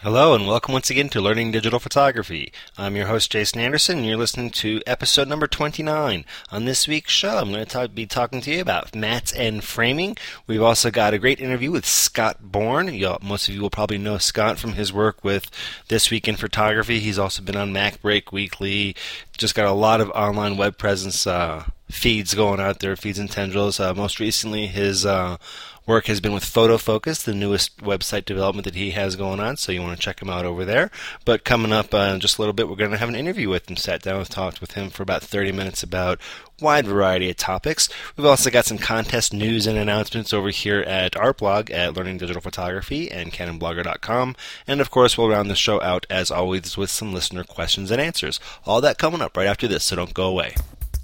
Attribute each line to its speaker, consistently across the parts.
Speaker 1: Hello and welcome once again to Learning Digital Photography. I'm your host Jason Anderson and you're listening to episode number 29. On this week's show I'm going to be talking to you about mats and framing. We've also got a great interview with Scott Bourne. Most of you will probably know Scott from his work with This Week in Photography. He's also been on MacBreak Weekly. Just got a lot of online web presence feeds going out there, feeds and tendrils. Most recently his work has been with PhotoFocus, the newest website development that he has going on, so you want to check him out over there. But coming up in just a little bit, we're going to have an interview with him. Sat down and talked with him for about 30 minutes about a wide variety of topics. We've also got some contest news and announcements over here at our blog at Learning Digital Photography and CanonBlogger.com. And of course, we'll round the show out, as always, with some listener questions and answers. All that coming up right after this, so don't go away.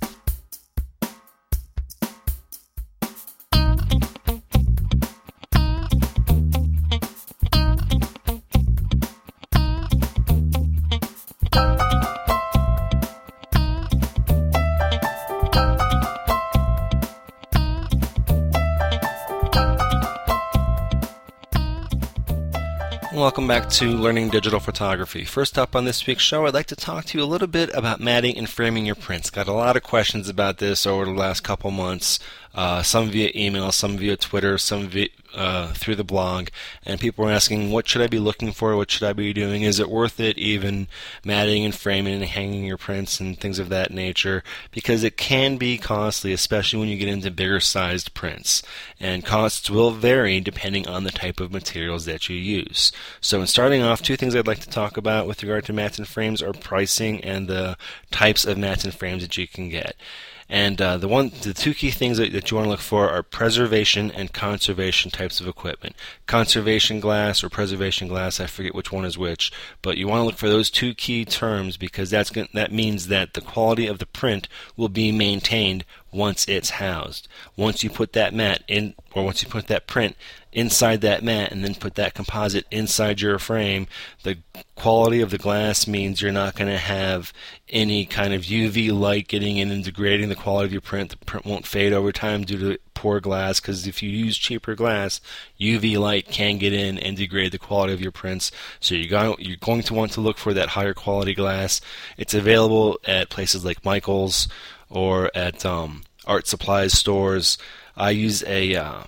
Speaker 1: Welcome back to Learning Digital Photography. First up on this week's show, I'd like to talk to you a little bit about matting and framing your prints. Got a lot of questions about this over the last couple months, some via email, some via Twitter, some through the blog, and people were asking, what should I be looking for? What should I be doing? Is it worth it even matting and framing and hanging your prints and things of that nature? Because it can be costly, especially when you get into bigger sized prints. And costs will vary depending on the type of materials that you use. So in starting off, two things I'd like to talk about with regard to mats and frames are pricing and the types of mats and frames that you can get. And the two key things that you want to look for are preservation and conservation types of equipment. Conservation glass or preservation glass, I forget which one is which, but you want to look for those two key terms because that means that the quality of the print will be maintained once it's housed. Once you put that mat in, or once you put that print inside that mat and then put that composite inside your frame, the quality of the glass means you're not going to have any kind of UV light getting in and degrading the quality of your print. The print won't fade over time due to poor glass, because if you use cheaper glass, UV light can get in and degrade the quality of your prints. So you're going to want to look for that higher quality glass. It's available at places like Michael's or at art supplies stores. I use an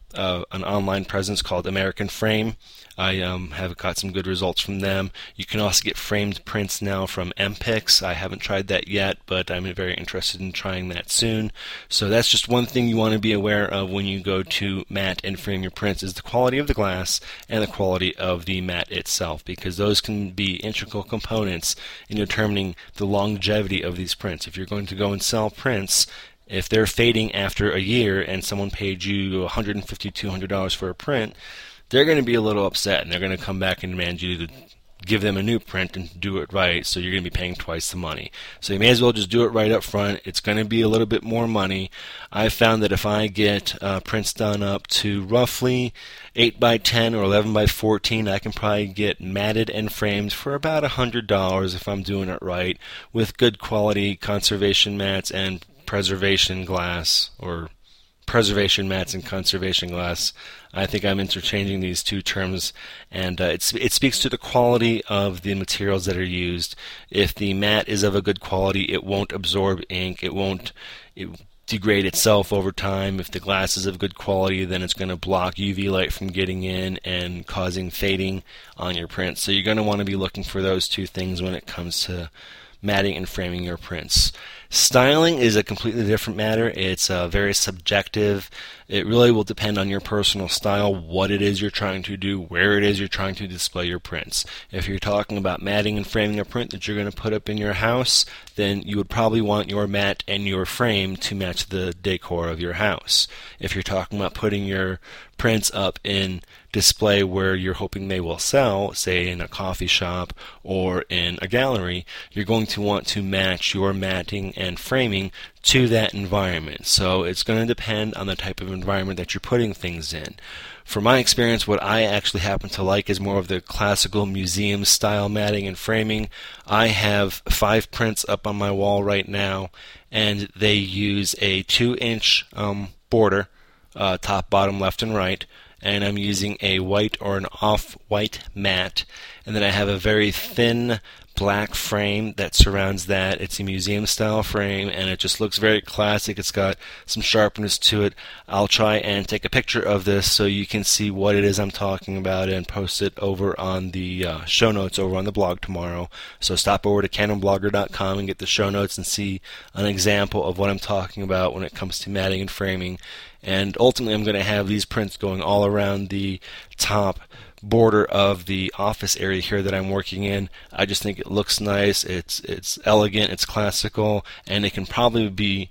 Speaker 1: online presence called American Frame. I have got some good results from them. You can also get framed prints now from MPix. I haven't tried that yet, but I'm very interested in trying that soon. So that's just one thing you want to be aware of when you go to mat and frame your prints, is the quality of the glass and the quality of the mat itself, because those can be integral components in determining the longevity of these prints. If you're going to go and sell prints, if they're fading after a year and someone paid you $150, $200 for a print, they're going to be a little upset, and they're going to come back and demand you to give them a new print and do it right, so you're going to be paying twice the money. So you may as well just do it right up front. It's going to be a little bit more money. I've found that if I get prints done up to roughly 8 by 10 or 11 by 14, I can probably get matted and framed for about $100 if I'm doing it right, with good quality conservation mats and preservation glass, or preservation mats and conservation glass. I think I'm interchanging these two terms, and it speaks to the quality of the materials that are used. If the mat is of a good quality, it won't absorb ink, it won't degrade itself over time. If the glass is of good quality, then it's going to block UV light from getting in and causing fading on your print. So you're going to want to be looking for those two things when it comes to matting and framing your prints. Styling is a completely different matter. It's very subjective. It really will depend on your personal style, what it is you're trying to do, where it is you're trying to display your prints. If you're talking about matting and framing a print that you're going to put up in your house, then you would probably want your mat and your frame to match the decor of your house. If you're talking about putting your prints up in display where you're hoping they will sell, say in a coffee shop or in a gallery, you're going to want to match your matting and framing to that environment. So it's going to depend on the type of environment that you're putting things in. From my experience, what I actually happen to like is more of the classical museum style matting and framing. I have 5 prints up on my wall right now, and they use a 2-inch border, top, bottom, left, and right, and I'm using a white or an off-white mat, and then I have a very thin black frame that surrounds that. It's a museum style frame and it just looks very classic. It's got some sharpness to it. I'll try and take a picture of this so you can see what it is I'm talking about and post it over on the show notes over on the blog tomorrow. So stop over to canonblogger.com and get the show notes and see an example of what I'm talking about when it comes to matting and framing. And ultimately I'm going to have these prints going all around the top border of the office area here that I'm working in. I just think it looks nice, it's elegant, it's classical, and it can probably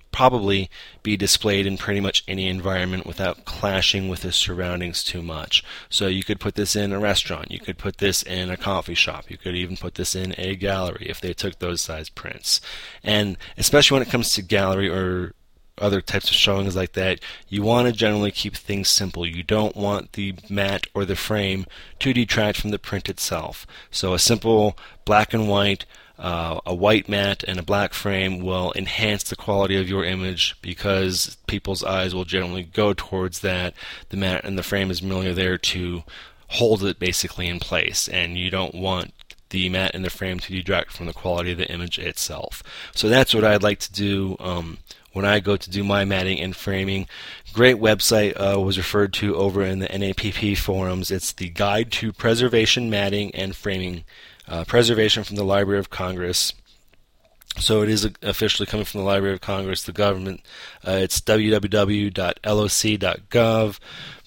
Speaker 1: be displayed in pretty much any environment without clashing with the surroundings too much. So you could put this in a restaurant, you could put this in a coffee shop, you could even put this in a gallery if they took those size prints. And especially when it comes to gallery or other types of showings like that, you want to generally keep things simple. You don't want the mat or the frame to detract from the print itself. So a simple black and white, a white mat and a black frame will enhance the quality of your image because people's eyes will generally go towards that. The mat and the frame is merely there to hold it basically in place, and you don't want the mat and the frame to detract from the quality of the image itself. So that's what I'd like to do when I go to do my matting and framing. Great website was referred to over in the NAPP forums. It's the Guide to Preservation Matting and Framing, preservation from the Library of Congress. So it is officially coming from the Library of Congress, the government. It's www.loc.gov,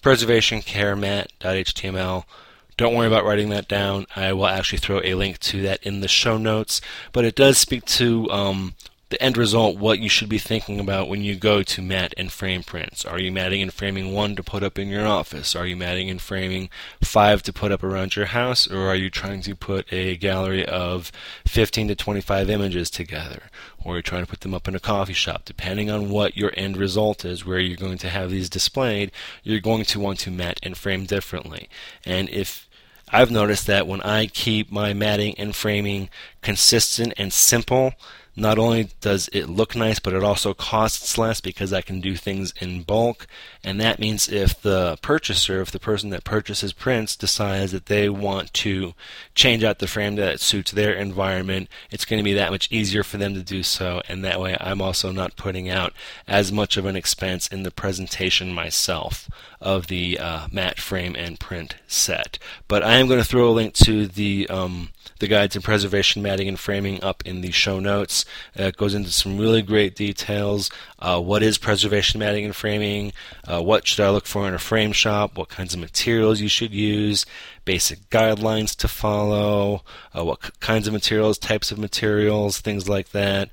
Speaker 1: preservationcaremat.html. Don't worry about writing that down. I will actually throw a link to that in the show notes. But it does speak to the end result, what you should be thinking about when you go to mat and frame prints. Are you matting and framing 1 to put up in your office? Are you matting and framing 5 to put up around your house? Or are you trying to put a gallery of 15 to 25 images together? Or are you trying to put them up in a coffee shop? Depending on what your end result is, where you're going to have these displayed, you're going to want to mat and frame differently. And if I've noticed that when I keep my matting and framing consistent and simple, not only does it look nice, but it also costs less because I can do things in bulk. And that means if the purchaser, if the person that purchases prints decides that they want to change out the frame that suits their environment, it's going to be that much easier for them to do so. And that way I'm also not putting out as much of an expense in the presentation myself of the matte frame and print set. But I am going to throw a link to the Guide to Preservation Matting and Framing up in the show notes. It goes into some really great details. What is preservation matting and framing? What should I look for in a frame shop? What kinds of materials you should use? Basic guidelines to follow. What kinds of materials, types of materials, things like that.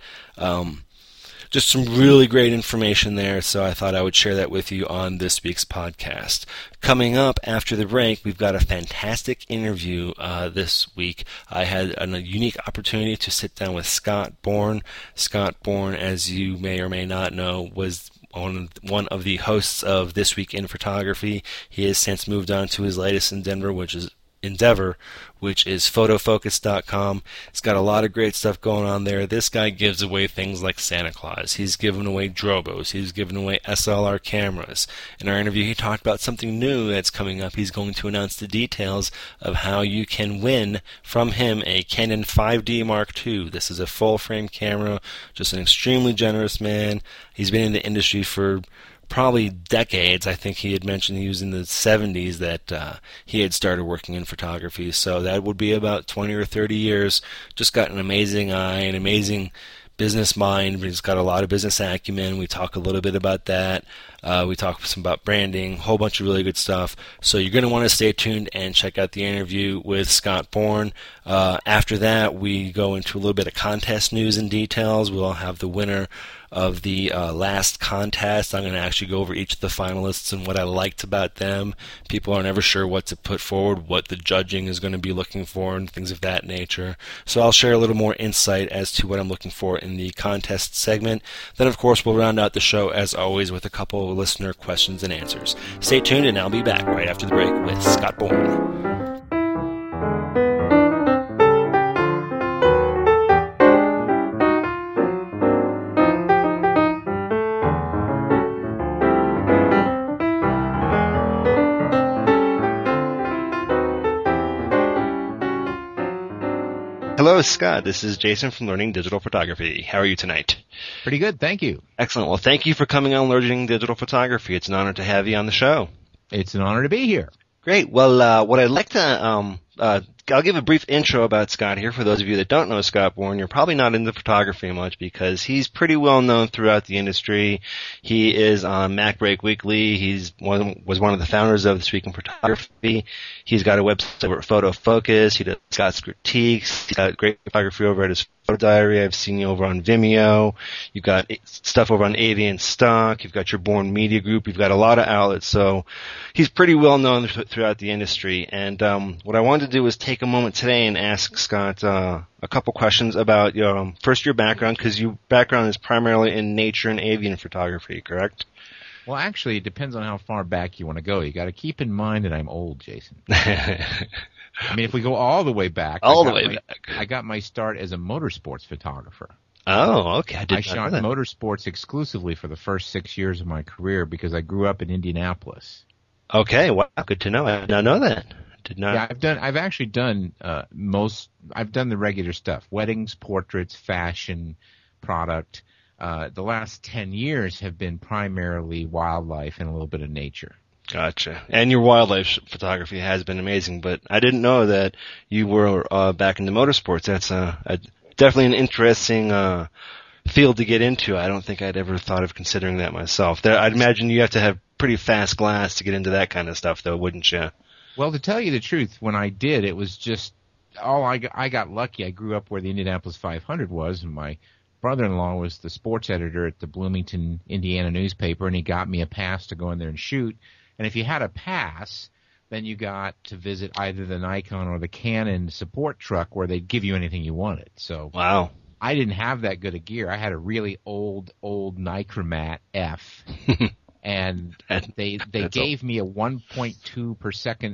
Speaker 1: Just some really great information there, so I thought I would share that with you on this week's podcast. Coming up after the break, we've got a fantastic interview this week. I had a unique opportunity to sit down with Scott Bourne. Scott Bourne, as you may or may not know, was one of the hosts of This Week in Photography. He has since moved on to his latest endeavor, which is photofocus.com. It's got a lot of great stuff going on there. This guy gives away things like Santa Claus. He's given away Drobos. He's given away SLR cameras. In our interview, he talked about something new that's coming up. He's going to announce the details of how you can win from him a Canon 5D Mark II. This is a full-frame camera, just an extremely generous man. He's been in the industry for probably decades. I think he had mentioned he was in the 70s that he had started working in photography, so that would be about 20 or 30 years. Just got an amazing eye, an amazing business mind. He's got a lot of business acumen. We talk a little bit about that. We talk some about branding, a whole bunch of really good stuff. So you're going to want to stay tuned and check out the interview with Scott Bourne. After that, we go into a little bit of contest news and details. We'll have the winner of the last contest. I'm going to actually go over each of the finalists and what I liked about them. People are never sure what to put forward, what the judging is going to be looking for, and things of that nature. So I'll share a little more insight as to what I'm looking for in the contest segment. Then, of course, we'll round out the show, as always, with a couple of listener questions and answers. Stay tuned, and I'll be back right after the break with Scott Bourne. Hello, Scott. This is Jason from Learning Digital Photography. How are you tonight?
Speaker 2: Pretty good, thank you.
Speaker 1: Excellent. Well, thank you for coming on Learning Digital Photography. It's an honor to have you on the show.
Speaker 2: It's an honor to be here.
Speaker 1: Great. Well, what I'd like to, I'll give a brief intro about Scott here. For those of you that don't know Scott Bourne, you're probably not into photography much because he's pretty well known throughout the industry. He is on MacBreak Weekly. Was one of the founders of This Week in Photography. He's got a website over at Photo Focus. He does Scott's Critiques. He's got great photography over at his Photo Diary. I've seen you over on Vimeo. You've got stuff over on Avian Stock. You've got your Bourne Media Group. You've got a lot of outlets. So he's pretty well known throughout the industry. And what I wanted to do was take a moment today and ask Scott a couple questions about first your background, because your background is primarily in nature and avian photography, correct?
Speaker 2: Well, actually, it depends on how far back you want to go. You got to keep in mind that I'm old, Jason. I mean, if we go all the way back, I got my start as a motorsports photographer.
Speaker 1: Oh, okay.
Speaker 2: I shot motorsports exclusively for the first 6 years of my career because I grew up in Indianapolis.
Speaker 1: Okay, wow, good to know. I did not know that.
Speaker 2: Yeah, I've actually done I've done the regular stuff: weddings, portraits, fashion, product. The last 10 years have been primarily wildlife and a little bit of nature.
Speaker 1: Gotcha. And your wildlife photography has been amazing, but I didn't know that you were back into motorsports. That's definitely an interesting field to get into. I don't think I'd ever thought of considering that myself. I'd imagine you have to have pretty fast glass to get into that kind of stuff, though, wouldn't you?
Speaker 2: Well, to tell you the truth, when I did, it was just I got lucky. I grew up where the Indianapolis 500 was, and my brother-in-law was the sports editor at the Bloomington, Indiana newspaper, and he got me a pass to go in there and shoot. And if you had a pass, then you got to visit either the Nikon or the Canon support truck where they'd give you anything you wanted. So
Speaker 1: wow.
Speaker 2: I didn't have that good a gear. I had a really old Nichromat F, and they gave me a 1.2 per second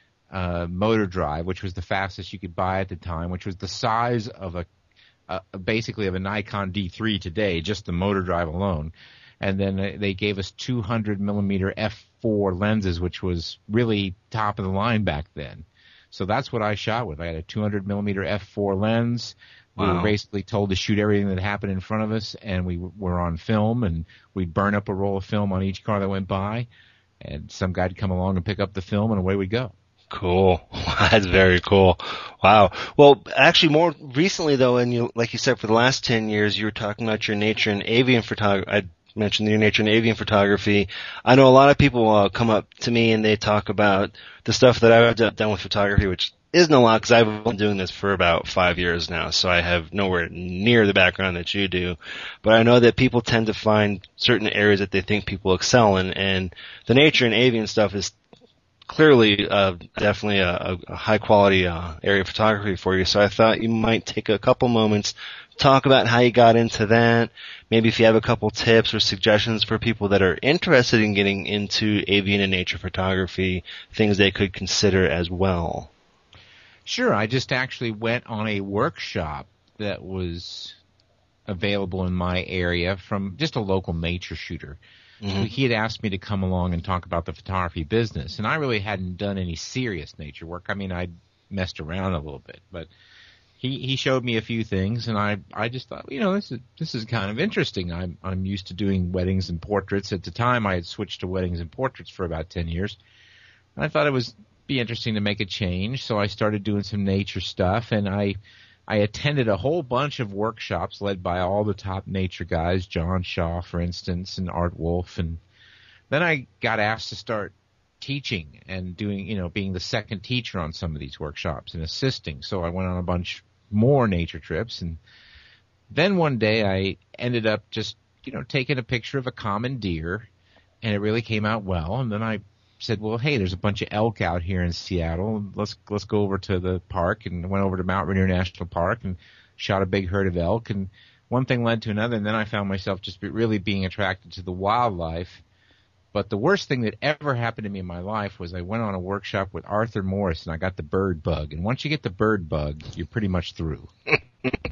Speaker 2: motor drive, which was the fastest you could buy at the time, which was the size of basically of a Nikon D3 today, just the motor drive alone. And then they gave us 200 millimeter f4 lenses, which was really top of the line back then. So that's what I shot with. I had a 200 millimeter f4 lens. Wow. We were basically told to shoot everything that happened in front of us, and we were on film, and we'd burn up a roll of film on each car that went by, and some guy'd come along and pick up the film, and away we'd go.
Speaker 1: Cool. That's very cool. Wow. Well, actually, more recently, though, and like you said, for the last 10 years, you were talking about your nature and avian photography. I mentioned your nature and avian photography. I know a lot of people come up to me and they talk about the stuff that I've done with photography, which isn't a lot because I've been doing this for about 5 years now, so I have nowhere near the background that you do. But I know that people tend to find certain areas that they think people excel in, and the nature and avian stuff is clearly definitely a high-quality area of photography for you. So I thought you might take a couple moments, talk about how you got into that, maybe if you have a couple tips or suggestions for people that are interested in getting into avian and nature photography, things they could consider as well.
Speaker 2: Sure. I just actually went on a workshop that was available in my area from just a local nature shooter. Mm-hmm. He had asked me to come along and talk about the photography business, and I really hadn't done any serious nature work. I mean, I'd messed around a little bit, but he showed me a few things, and I just thought, this is kind of interesting. I'm used to doing weddings and portraits. At the time, I had switched to weddings and portraits for about 10 years, and I thought it was be interesting to make a change, so I started doing some nature stuff, and I attended a whole bunch of workshops led by all the top nature guys, John Shaw, for instance, and Art Wolf. And then I got asked to start teaching and doing, being the second teacher on some of these workshops and assisting. So I went on a bunch more nature trips. And then one day I ended up just, taking a picture of a common deer, and it really came out well. And then I said, well, hey, there's a bunch of elk out here in Seattle. Let's go over to the park, and went over to Mount Rainier National Park and shot a big herd of elk. And one thing led to another, and then I found myself just really being attracted to the wildlife. But the worst thing that ever happened to me in my life was I went on a workshop with Arthur Morris, and I got the bird bug. And once you get the bird bug, you're pretty much through.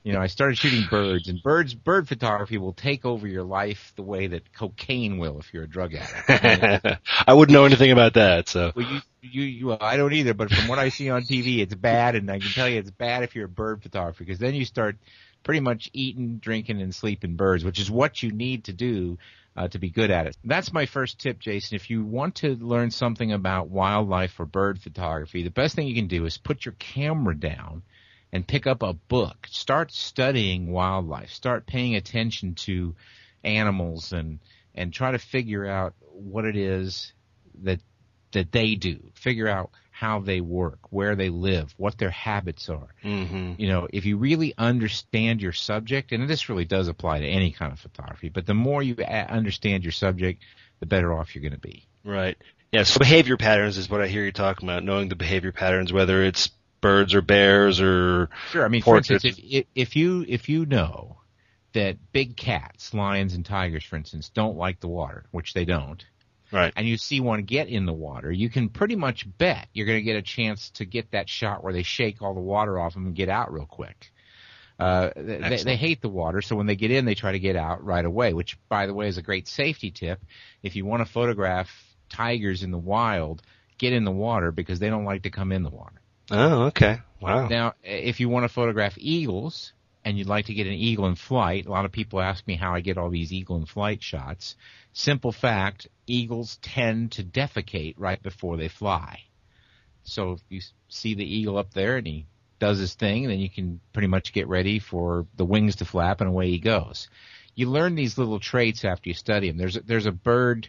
Speaker 2: I started shooting birds, and bird photography will take over your life the way that cocaine will if you're a drug addict.
Speaker 1: I wouldn't know anything about that, so.
Speaker 2: Well, well, I don't either, but from what I see on TV, it's bad, and I can tell you it's bad if you're a bird photographer, because then you start pretty much eating, drinking, and sleeping birds, which is what you need to do to be good at it. That's my first tip, Jason. If you want to learn something about wildlife or bird photography, the best thing you can do is put your camera down and pick up a book. Start studying wildlife. Start paying attention to animals and try to figure out what it is that they do. Figure out how they work, where they live, what their habits are.
Speaker 1: Mm-hmm.
Speaker 2: If you really understand your subject, and this really does apply to any kind of photography, but the more you understand your subject, the better off you're going to be.
Speaker 1: Right. Yeah, so behavior patterns is what I hear you talking about, knowing the behavior patterns, whether it's birds or bears or
Speaker 2: Sure. I mean,
Speaker 1: portraits.
Speaker 2: for instance, if you know that big cats, lions and tigers, for instance, don't like the water, which they don't,
Speaker 1: right,
Speaker 2: and you see one get in the water, you can pretty much bet you're going to get a chance to get that shot where they shake all the water off them and get out real quick. They hate the water, so when they get in, they try to get out right away, which, by the way, is a great safety tip. If you want to photograph tigers in the wild, get in the water because they don't like to come in the water.
Speaker 1: Oh, okay. Wow.
Speaker 2: Now, if you want to photograph eagles and you'd like to get an eagle in flight, a lot of people ask me how I get all these eagle in flight shots. Simple fact, eagles tend to defecate right before they fly. So if you see the eagle up there and he does his thing, then you can pretty much get ready for the wings to flap and away he goes. You learn these little traits after you study them. There's a bird,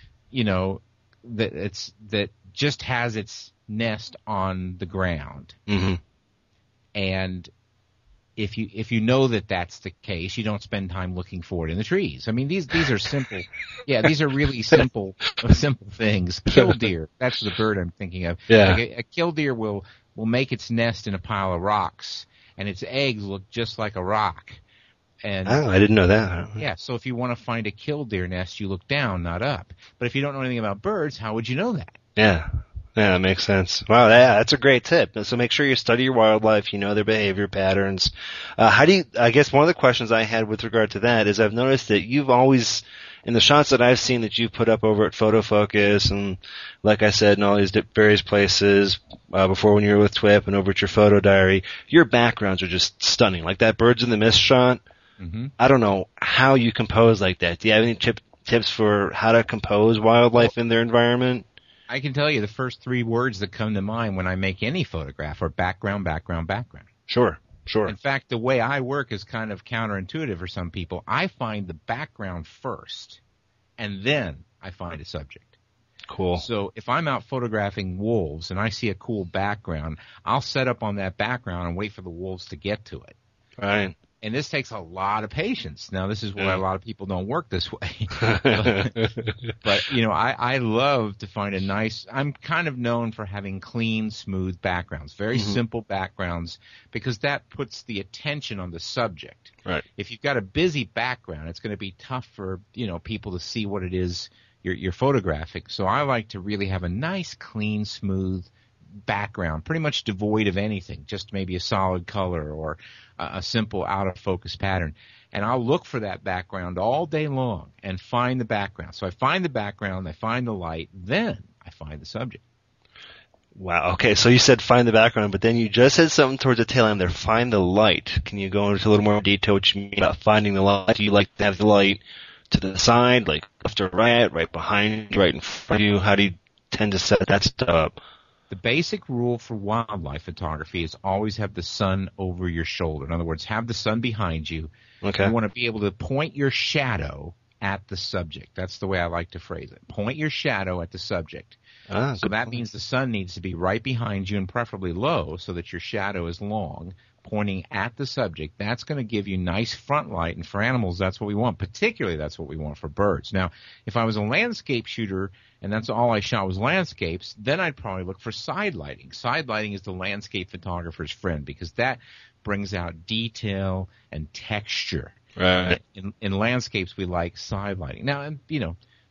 Speaker 2: that just has its nest on the ground.
Speaker 1: Mm-hmm.
Speaker 2: And if you know that that's the case, you don't spend time looking for it in the trees. I mean, these are simple. Yeah, these are really simple things. Killdeer, that's the bird I'm thinking of.
Speaker 1: Yeah.
Speaker 2: Like a killdeer will make its nest in a pile of rocks, and its eggs look just like a rock. And
Speaker 1: I didn't know that.
Speaker 2: Yeah, so if you want to find a killdeer nest, you look down, not up. But if you don't know anything about birds, how would you know that?
Speaker 1: Yeah. Yeah, that makes sense. Wow, yeah, that's a great tip. So make sure you study your wildlife, you know their behavior patterns. I guess one of the questions I had with regard to that is I've noticed that you've always, in the shots that I've seen that you've put up over at Photo Focus and, like I said, in all these various places, before when you were with TWIP and over at your photo diary, your backgrounds are just stunning. Like that Birds in the Mist shot.
Speaker 2: Mm-hmm.
Speaker 1: I don't know how you compose like that. Do you have any tips for how to compose wildlife in their environment?
Speaker 2: I can tell you the first 3 words that come to mind when I make any photograph are background, background, background.
Speaker 1: Sure.
Speaker 2: In fact, the way I work is kind of counterintuitive for some people. I find the background first, and then I find a subject.
Speaker 1: Cool.
Speaker 2: So if I'm out photographing wolves and I see a cool background, I'll set up on that background and wait for the wolves to get to it.
Speaker 1: Right.
Speaker 2: And this takes a lot of patience. Now, this is why a lot of people don't work this way. but I love to find a nice – I'm kind of known for having clean, smooth backgrounds, very simple backgrounds, because that puts the attention on the subject.
Speaker 1: Right.
Speaker 2: If you've got a busy background, it's going to be tough for, people to see what it is you're photographing. So I like to really have a nice, clean, smooth background, pretty much devoid of anything, just maybe a solid color or a simple out-of-focus pattern. And I'll look for that background all day long and find the background. So I find the background, I find the light, then I find the subject.
Speaker 1: Wow. Okay, so you said find the background, but then you just said something towards the tail end there, find the light. Can you go into a little more detail what you mean about finding the light? Do you like to have the light to the side, like left or right behind you, right in front of you? How do you tend to set that stuff up?
Speaker 2: The basic rule for wildlife photography is always have the sun over your shoulder. In other words, have the sun behind you.
Speaker 1: Okay.
Speaker 2: You want to be able to point your shadow at the subject. That's the way I like to phrase it. Point your shadow at the subject. So that means the sun needs to be right behind you and preferably low so that your shadow is long, pointing at the subject. That's going to give you nice front light, and for animals, that's what we want. Particularly, that's what we want for birds. Now, if I was a landscape shooter and that's all I shot was landscapes, then I'd probably look for side lighting. Side lighting is the landscape photographer's friend because that brings out detail and texture.
Speaker 1: Right.
Speaker 2: In landscapes, we like side lighting. Now,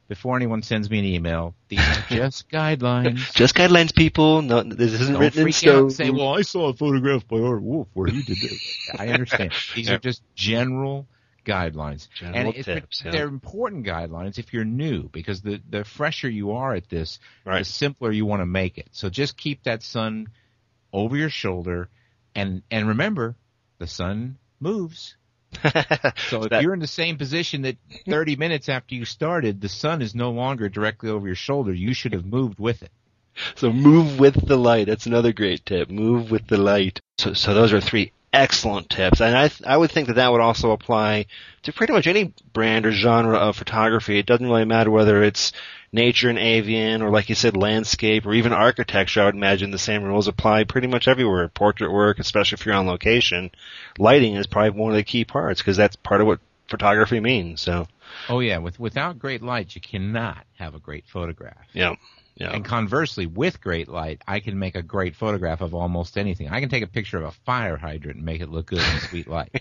Speaker 2: before anyone sends me an email, these are just guidelines.
Speaker 1: Just guidelines, people. No, this isn't written in stone.
Speaker 2: Don't freak out and say, well, I saw a photograph by Art Wolfe where he did this. I understand. These are just general guidelines.
Speaker 1: General tips,
Speaker 2: they're important guidelines if you're new, because the fresher you are at this,
Speaker 1: right,
Speaker 2: the simpler you want to make it. So just keep that sun over your shoulder, and remember, the sun moves. So if you're in the same position that 30 minutes after you started, the sun is no longer directly over your shoulder. You should have moved with it.
Speaker 1: So move with the light. That's another great tip. Move with the light. So those are 3 excellent tips. And I would think that would also apply to pretty much any brand or genre of photography. It doesn't really matter whether it's nature and avian, or like you said, landscape, or even architecture. I would imagine the same rules apply pretty much everywhere. Portrait work, especially if you're on location, lighting is probably one of the key parts, because that's part of what photography means. So,
Speaker 2: oh yeah, without great light, you cannot have a great photograph.
Speaker 1: Yeah. Yeah.
Speaker 2: And conversely, with great light, I can make a great photograph of almost anything. I can take a picture of a fire hydrant and make it look good in sweet light.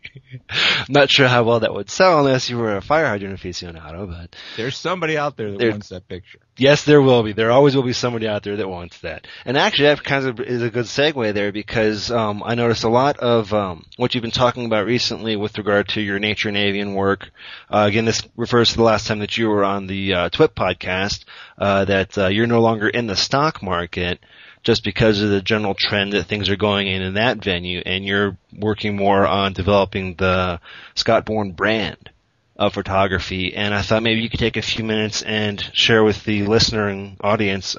Speaker 1: Not sure how well that would sell unless you were a fire hydrant aficionado, but
Speaker 2: there's somebody out there that wants that picture.
Speaker 1: Yes, there will be. There always will be somebody out there that wants that. And actually, that kind of is a good segue there, because I noticed a lot of what you've been talking about recently with regard to your nature and avian work. Again, this refers to the last time that you were on the TWIP podcast, that you're no longer in the stock market just because of the general trend that things are going in that venue, and you're working more on developing the Scott Bourne brand of photography. And I thought maybe you could take a few minutes and share with the listener and audience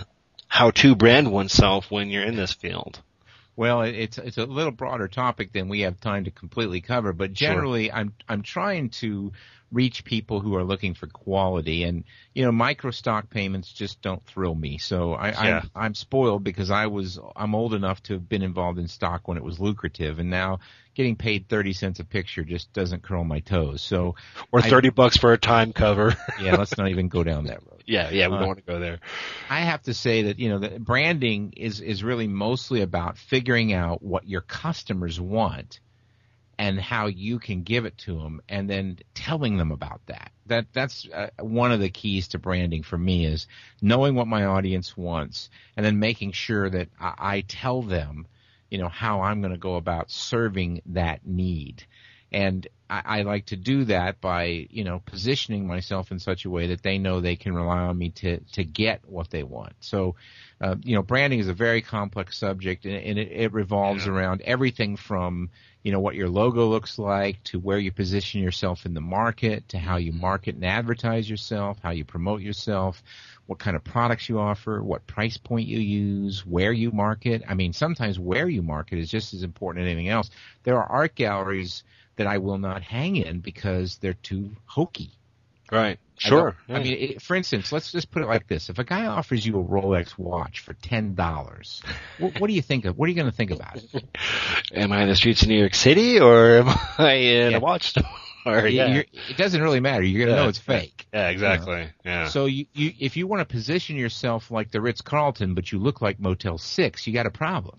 Speaker 1: how to brand oneself when you're in this field.
Speaker 2: Well, it's a little broader topic than we have time to completely cover, but generally, sure, I'm trying to reach people who are looking for quality, and micro stock payments just don't thrill me. So I'm spoiled, because I'm old enough to have been involved in stock when it was lucrative, and now getting paid 30 cents a picture just doesn't curl my toes. So,
Speaker 1: or $30 for a time cover.
Speaker 2: Yeah, let's not even go down that road.
Speaker 1: Yeah, we don't want to go there.
Speaker 2: I have to say that that branding is really mostly about figuring out what your customers want and how you can give it to them, and then telling them about that. That's one of the keys to branding for me, is knowing what my audience wants, and then making sure that I tell them, how I'm going to go about serving that need. And I like to do that by, positioning myself in such a way that they know they can rely on me to get what they want. So, branding is a very complex subject, and it revolves around everything from, what your logo looks like, to where you position yourself in the market, to how you market and advertise yourself, how you promote yourself, what kind of products you offer, what price point you use, where you market. I mean, sometimes where you market is just as important as anything else. There are art galleries that I will not hang in because they're too hokey.
Speaker 1: Right. Sure.
Speaker 2: I mean, for instance, let's just put it like this. If a guy offers you a Rolex watch for $10, what do you think of? What are you going to think about it?
Speaker 1: Am I in the streets of New York City, or am I in a watch store?
Speaker 2: It doesn't really matter. You're going to know it's fake.
Speaker 1: Yeah, exactly. Yeah.
Speaker 2: So if you want to position yourself like the Ritz-Carlton, but you look like Motel 6, you got a problem.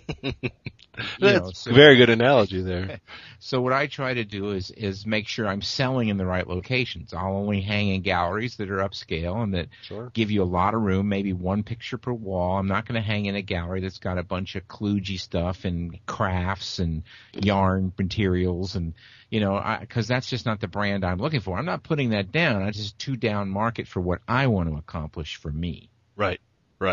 Speaker 1: That's a very good analogy there.
Speaker 2: So what I try to do is make sure I'm selling in the right locations. I'll only hang in galleries that are upscale and that give you a lot of room, maybe one picture per wall. I'm not going to hang in a gallery that's got a bunch of kludgy stuff and crafts and yarn materials, and because that's just not the brand I'm looking for. I'm not putting that down. I just too down market for what I want to accomplish for me.
Speaker 1: Right.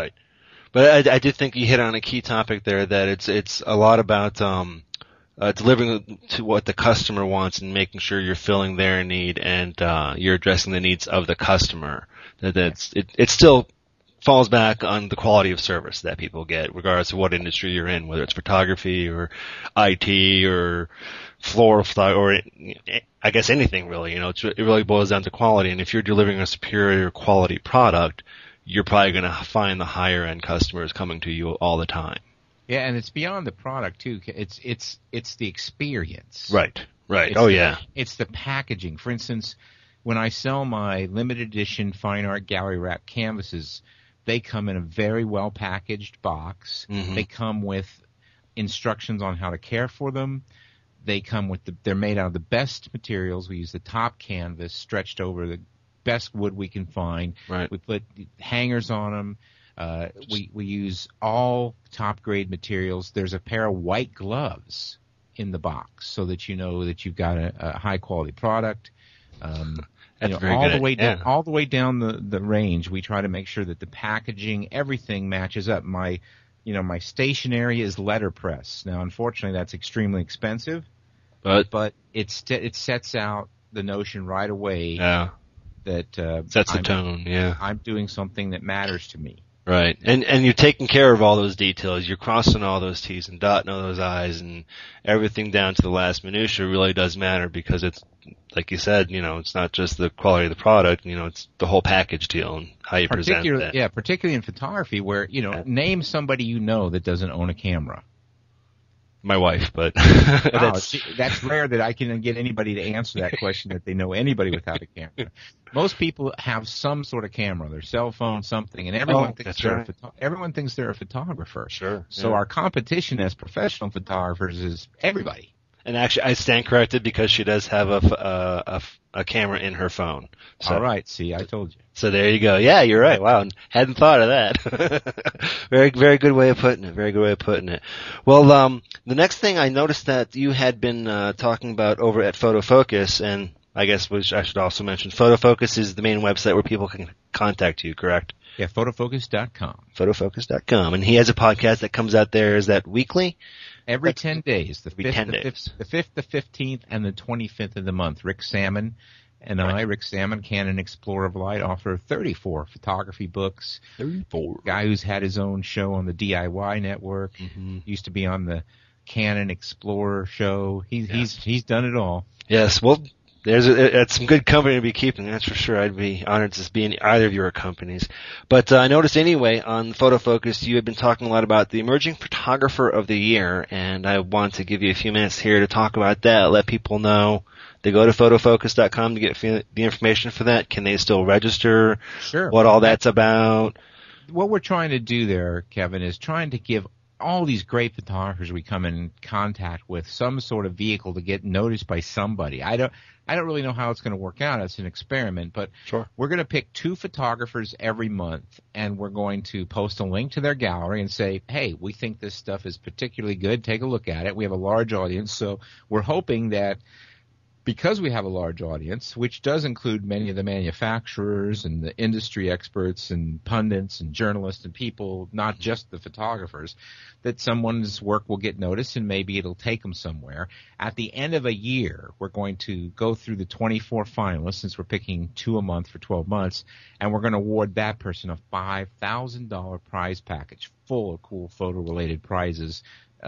Speaker 1: But I did think you hit on a key topic there, that it's a lot about delivering to what the customer wants and making sure you're filling their need, and you're addressing the needs of the customer. It still falls back on the quality of service that people get, regardless of what industry you're in, whether it's photography or IT or floral photography, or I guess anything really. It really boils down to quality, and if you're delivering a superior quality product, you're probably going to find the higher end customers coming to you all the time.
Speaker 2: Yeah, and it's beyond the product too. It's the experience.
Speaker 1: Right.
Speaker 2: It's the packaging. For instance, when I sell my limited edition fine art gallery wrap canvases, they come in a very well packaged box. Mm-hmm. They come with instructions on how to care for them. They come with they're made out of the best materials. We use the top canvas stretched over the best wood we can find.
Speaker 1: Right.
Speaker 2: We put hangers on them. We use all top grade materials. There's a pair of white gloves in the box so that you know that you've got a high quality product.
Speaker 1: That's very
Speaker 2: all
Speaker 1: good.
Speaker 2: The way down, all the way down the range. We try to make sure that the packaging, everything matches up. My stationery is letterpress. Now, unfortunately, that's extremely expensive, but it sets out the notion right away that
Speaker 1: sets the tone. Yeah,
Speaker 2: I'm doing something that matters to me.
Speaker 1: Right, and you're taking care of all those details. You're crossing all those T's and dotting all those I's, and everything down to the last minutia really does matter because it's, like you said, it's not just the quality of the product. It's the whole package deal and how you present that.
Speaker 2: Yeah, particularly in photography, where name somebody that doesn't own a camera.
Speaker 1: My wife, but
Speaker 2: that's rare that I can get anybody to answer that question that they know anybody without a camera. Most people have some sort of camera, their cell phone, something, and everyone thinks they're a photographer.
Speaker 1: Sure.
Speaker 2: So our competition as professional photographers is everybody.
Speaker 1: And actually, I stand corrected because she does have a camera in her phone. So.
Speaker 2: All right. See, I told you.
Speaker 1: So there you go. Yeah, you're right. Wow, hadn't thought of that. Very, very good way of putting it. Very good way of putting it. Well, the next thing I noticed that you had been talking about over at PhotoFocus, and I guess which I should also mention, PhotoFocus is the main website where people can contact you, correct?
Speaker 2: Yeah, photofocus.com.
Speaker 1: Photofocus.com. And he has a podcast that comes out there. Is that weekly?
Speaker 2: Every 10 days. The 5th,
Speaker 1: 10 days.
Speaker 2: The 5th, the 15th, and the 25th of the month. Rick Salmon and I, Rick Salmon, Canon Explorer of Light, author of 34 photography books.
Speaker 1: 34.
Speaker 2: Guy who's had his own show on the DIY network.
Speaker 1: Mm-hmm.
Speaker 2: Used to be on the Canon Explorer show. He's done it all.
Speaker 1: Yes, well, it's some good company to be keeping, that's for sure. I'd be honored to be in either of your companies. But I noticed anyway on PhotoFocus you had been talking a lot about the Emerging Photographer of the Year, and I want to give you a few minutes here to talk about that, let people know. They go to photofocus.com to get the information for that. Can they still register?
Speaker 2: Sure.
Speaker 1: What all that's about?
Speaker 2: What we're trying to do there, Kevin, is trying to give all these great photographers we come in contact with some sort of vehicle to get noticed by somebody. I don't really know how it's going to work out. It's an experiment, but
Speaker 1: sure.
Speaker 2: We're going to pick 2 photographers every month, and we're going to post a link to their gallery and say, hey, we think this stuff is particularly good. Take a look at it. We have a large audience, so we're hoping that because we have a large audience, which does include many of the manufacturers and the industry experts and pundits and journalists and people, not just the photographers, that someone's work will get noticed and maybe it'll take them somewhere. At the end of a year, we're going to go through the 24 finalists, since we're picking 2 a month for 12 months, and we're going to award that person a $5,000 prize package full of cool photo-related prizes.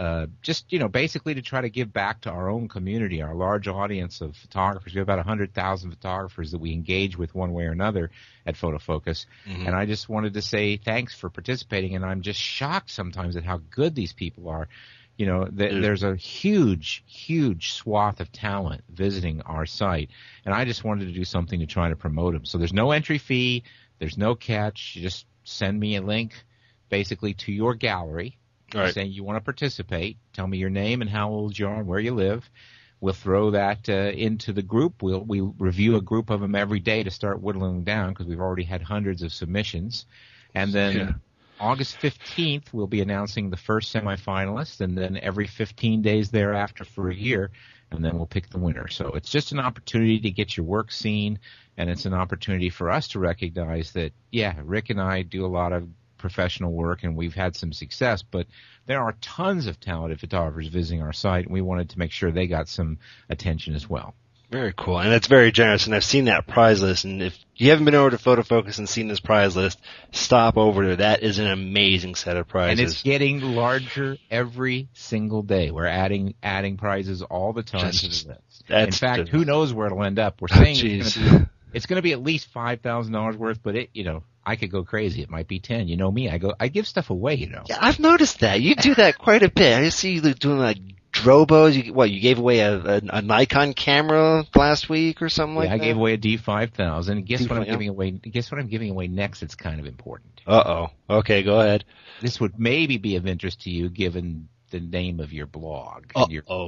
Speaker 2: Basically to try to give back to our own community, our large audience of photographers. We have about 100,000 photographers that we engage with one way or another at PhotoFocus. Mm-hmm. And I just wanted to say thanks for participating, and I'm just shocked sometimes at how good these people are. There's a huge, huge swath of talent visiting our site, and I just wanted to do something to try to promote them. So there's no entry fee, there's no catch. You just send me a link basically to your gallery.
Speaker 1: Right.
Speaker 2: Saying you want to participate, tell me your name and how old you are and where you live. We'll throw that into the group. We review a group of them every day to start whittling them down because we've already had hundreds of submissions. And then August 15th, we'll be announcing the first semifinalist, and then every 15 days thereafter for a year, and then we'll pick the winner. So it's just an opportunity to get your work seen, and it's an opportunity for us to recognize that, Rick and I do a lot of professional work and we've had some success, but there are tons of talented photographers visiting our site, and we wanted to make sure they got some attention as well.
Speaker 1: Very cool, and that's very generous, and I've seen that prize list, and if you haven't been over to PhotoFocus and seen this prize list, stop over there. That is an amazing set of prizes.
Speaker 2: And it's getting larger every single day. We're adding prizes all the time to the list. In fact, who knows where it'll end up. We're saying it's going to be at least $5,000 worth, but I could go crazy. It might be 10. You know me. I give stuff away,
Speaker 1: Yeah, I've noticed that. You do that quite a bit. I see you doing like Drobos. You gave away a Nikon camera last week or something like that?
Speaker 2: I gave away a D5000. Guess what I'm giving away? Guess what I'm giving away next? It's kind of important.
Speaker 1: Uh-oh. Okay, go ahead.
Speaker 2: This would maybe be of interest to you given the name of your blog.
Speaker 1: Uh-oh.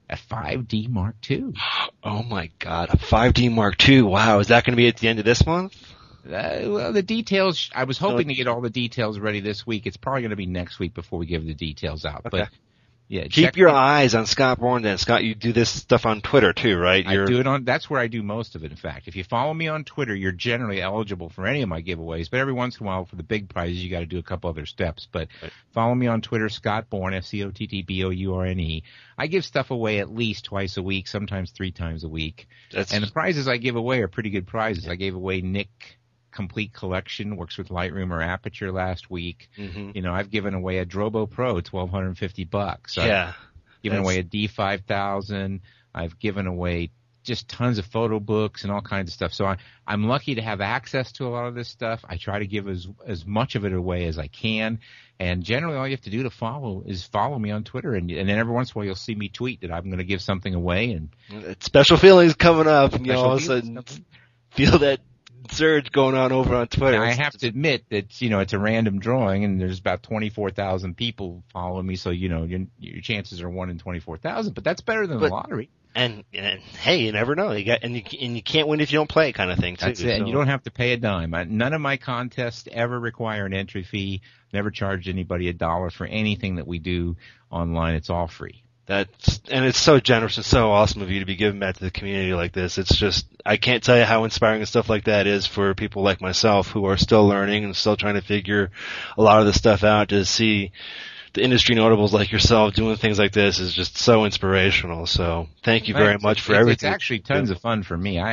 Speaker 2: a 5D Mark II.
Speaker 1: Oh my God, a 5D Mark II. Wow, is that going to be at the end of this month?
Speaker 2: Well, the details, I was hoping to get all the details ready this week. It's probably going to be next week before we give the details out.
Speaker 1: Okay.
Speaker 2: But yeah,
Speaker 1: keep your eyes on Scott Bourne then. Scott, you do this stuff on Twitter too, right?
Speaker 2: I do it that's where I do most of it, in fact. If you follow me on Twitter, you're generally eligible for any of my giveaways, but every once in a while for the big prizes, you got to do a couple other steps. But follow me on Twitter, Scott Bourne, SCOTTBOURNE. I give stuff away at least twice a week, sometimes 3 times a week. And the prizes I give away are pretty good prizes. I gave away Nick Complete Collection, works with Lightroom or Aperture last week.
Speaker 1: Mm-hmm.
Speaker 2: You know, I've given away a Drobo Pro, $1,250.
Speaker 1: Yeah.
Speaker 2: I've given away a D5000. I've given away just tons of photo books and all kinds of stuff. So I'm lucky to have access to a lot of this stuff. I try to give as much of it away as I can. And generally all you have to do to follow me on Twitter. And then every once in a while you'll see me tweet that I'm going to give something away. And
Speaker 1: special feelings coming up. And you all of a sudden feel that surge going on over on Twitter.
Speaker 2: Now, I have to admit that, you know, it's a random drawing and there's about 24,000 people following me. So, you know, your chances are 1 in 24,000, but that's better than the lottery.
Speaker 1: And hey, you never know. You can't win if you don't play, kind of thing too.
Speaker 2: That's it. And you don't have to pay a dime. None of my contests ever require an entry fee. Never charged anybody $1 for anything that we do online. It's all free.
Speaker 1: And it's so generous and so awesome of you to be giving back to the community like this. It's just, I can't tell you how inspiring stuff like that is for people like myself who are still learning and still trying to figure a lot of this stuff out. To see the industry notables like yourself doing things like this is just so inspirational. So thank you very much for everything.
Speaker 2: It's actually tons of fun for me.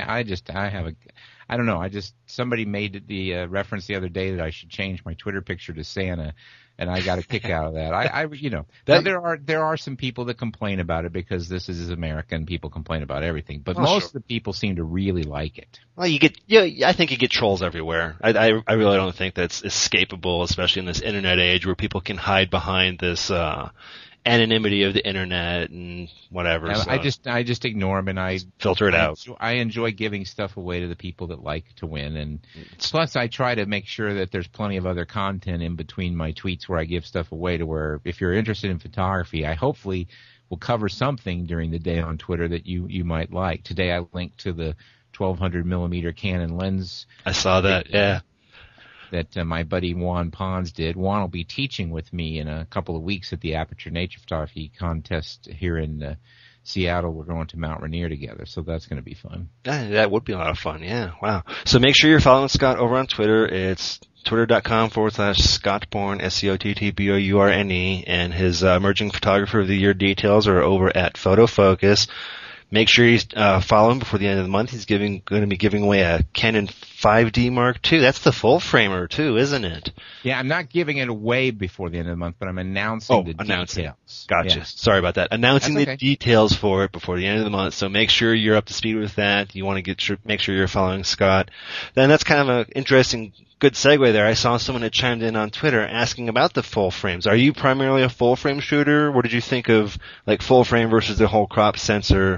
Speaker 2: Somebody made the reference the other day that I should change my Twitter picture to Santa. And I got a kick out of that. There are some people that complain about it because this is America and people complain about everything. But most of the people seem to really like it.
Speaker 1: Well, I think you get trolls everywhere. I really don't think that's escapable, especially in this internet age where people can hide behind this, anonymity of the internet and whatever.
Speaker 2: So I just ignore them and I
Speaker 1: filter it out.
Speaker 2: I enjoy giving stuff away to the people that like to win, and plus I try to make sure that there's plenty of other content in between my tweets where I give stuff away to where if you're interested in photography, I hopefully will cover something during the day on Twitter that you might like. Today I linked to the 1200 millimeter Canon lens.
Speaker 1: I saw that, yeah.
Speaker 2: That my buddy Juan Pons did. Juan will be teaching with me in a couple of weeks at the Aperture Nature Photography contest here in Seattle. We're going to Mount Rainier together, so that's going to be fun.
Speaker 1: That would be a lot of fun, yeah. Wow. So make sure you're following Scott over on Twitter. It's twitter.com/Scott Bourne, SCOTTBOURNE, and his Emerging Photographer of the Year details are over at Photo Focus. Make sure you follow him before the end of the month. He's going to be giving away a Canon 5D Mark II. That's the full framer too, isn't it?
Speaker 2: Yeah, I'm not giving it away before the end of the month, but I'm announcing the details.
Speaker 1: Gotcha.
Speaker 2: Yeah.
Speaker 1: Sorry about that. Announcing the details for it before the end of the month. So make sure you're up to speed with that. You want to make sure you're following Scott. Then that's kind of an interesting, good segue there. I saw someone that chimed in on Twitter asking about the full frames. Are you primarily a full frame shooter? What did you think of like full frame versus the whole crop sensor?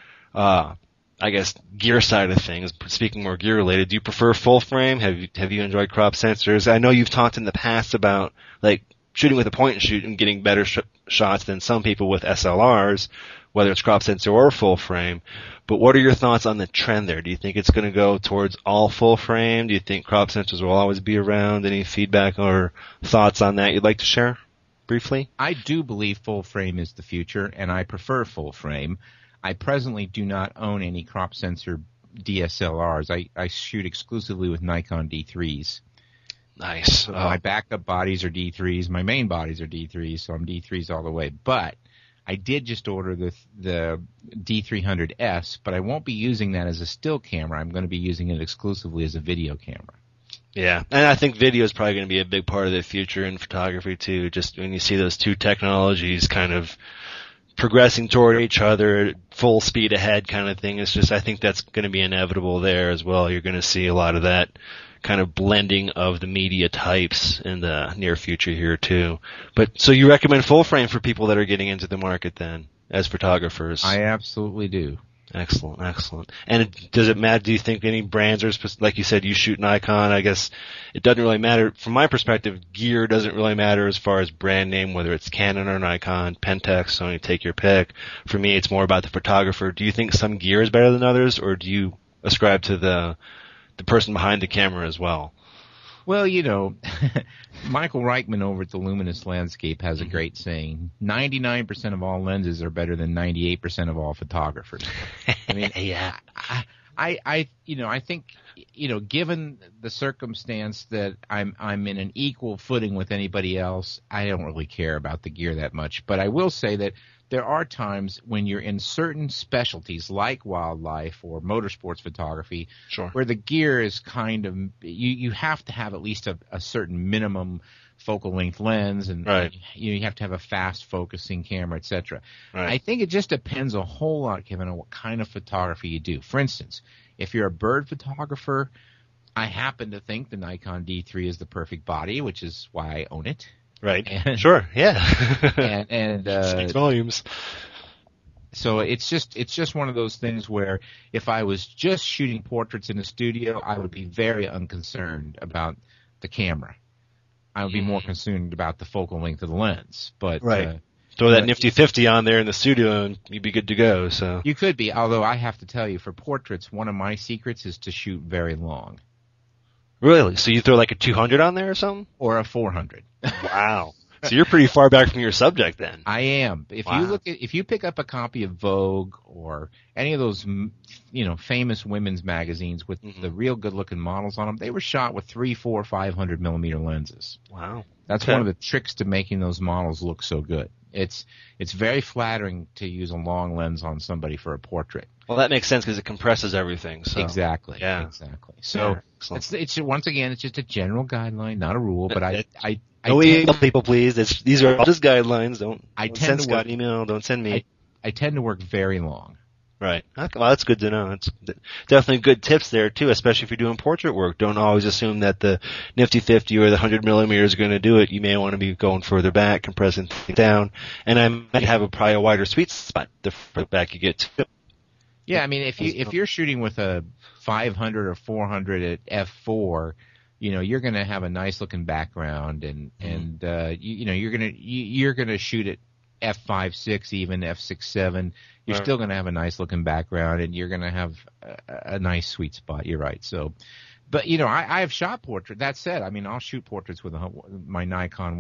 Speaker 1: I guess gear side of things. Speaking more gear related, do you prefer full frame? Have you enjoyed crop sensors? I know you've talked in the past about like shooting with a point and shoot and getting better shots than some people with SLRs, whether it's crop sensor or full frame. But what are your thoughts on the trend there? Do you think it's going to go towards all full frame? Do you think crop sensors will always be around? Any feedback or thoughts on that you'd like to share briefly?
Speaker 2: I do believe full frame is the future, and I prefer full frame. I presently do not own any crop sensor DSLRs. I shoot exclusively with Nikon D3s.
Speaker 1: Nice.
Speaker 2: My backup bodies are D3s. My main bodies are D3s, so I'm D3s all the way. But I did just order the D300S, but I won't be using that as a still camera. I'm going to be using it exclusively as a video camera.
Speaker 1: Yeah, and I think video is probably going to be a big part of the future in photography too. Just when you see those two technologies kind of progressing toward each other, full speed ahead kind of thing. It's just, I think that's going to be inevitable there as well. You're going to see a lot of that kind of blending of the media types in the near future here too. But so you recommend full frame for people that are getting into the market then as photographers?
Speaker 2: I absolutely do.
Speaker 1: Excellent, excellent. And does it matter, do you think any brands are, like you said, you shoot Nikon, I guess it doesn't really matter. From my perspective, gear doesn't really matter as far as brand name, whether it's Canon or Nikon, Pentax, Sony, take your pick. For me, it's more about the photographer. Do you think some gear is better than others, or do you ascribe to the person behind the camera as well?
Speaker 2: Well, Michael Reichman over at the Luminous Landscape has a great saying: 99% of all lenses are better than 98% of all photographers. I mean,
Speaker 1: yeah.
Speaker 2: I think, given the circumstance that I'm in an equal footing with anybody else, I don't really care about the gear that much. But I will say that there are times when you're in certain specialties like wildlife or motorsports photography,
Speaker 1: sure,
Speaker 2: where the gear is kind of you have to have at least a certain minimum focal length lens, and
Speaker 1: right.
Speaker 2: you have to have a fast focusing camera, etc.
Speaker 1: Right.
Speaker 2: I think it just depends a whole lot, Kevin, on what kind of photography you do. For instance, if you're a bird photographer, I happen to think the Nikon D3 is the perfect body, which is why I own it.
Speaker 1: Right.
Speaker 2: And,
Speaker 1: sure. Yeah.
Speaker 2: and
Speaker 1: speaks volumes.
Speaker 2: So it's just one of those things where if I was just shooting portraits in a studio, I would be very unconcerned about the camera. I would be more concerned about the focal length of the lens. But
Speaker 1: right. Throw that nifty 50 on there in the studio and you'd be good to go. So
Speaker 2: you could be, although I have to tell you, for portraits, one of my secrets is to shoot very long.
Speaker 1: Really? So you throw like a 200 on there or something?
Speaker 2: Or a 400.
Speaker 1: Wow. So you're pretty far back from your subject then.
Speaker 2: I am. If you pick up a copy of Vogue or any of those, famous women's magazines with the real good-looking models on them, they were shot with 300, 400, 500 millimeter lenses.
Speaker 1: Wow.
Speaker 2: That's one of the tricks to making those models look so good. It's very flattering to use a long lens on somebody for a portrait.
Speaker 1: Well, that makes sense because it compresses everything. So.
Speaker 2: Exactly.
Speaker 1: Yeah.
Speaker 2: Exactly. So it's once again, it's just a general guideline, not a rule. But I
Speaker 1: people, please. These are all just guidelines. Don't send Scott email. Don't send me.
Speaker 2: I tend to work very long.
Speaker 1: Right. Well, that's good to know. It's definitely good tips there too, especially if you're doing portrait work. Don't always assume that the nifty 50 or the 100 millimeter is going to do it. You may want to be going further back, compressing things down, and I might have probably a wider sweet spot the further back you get to.
Speaker 2: Yeah, I mean, if you're shooting with a 500 or 400 at f4, you're going to have a nice looking background, and you're going to shoot at f5.6, even f6.7. You're still going to have a nice looking background, and you're going to have a nice sweet spot. You're right. So, but I have shot portraits. That said, I mean, I'll shoot portraits with my Nikon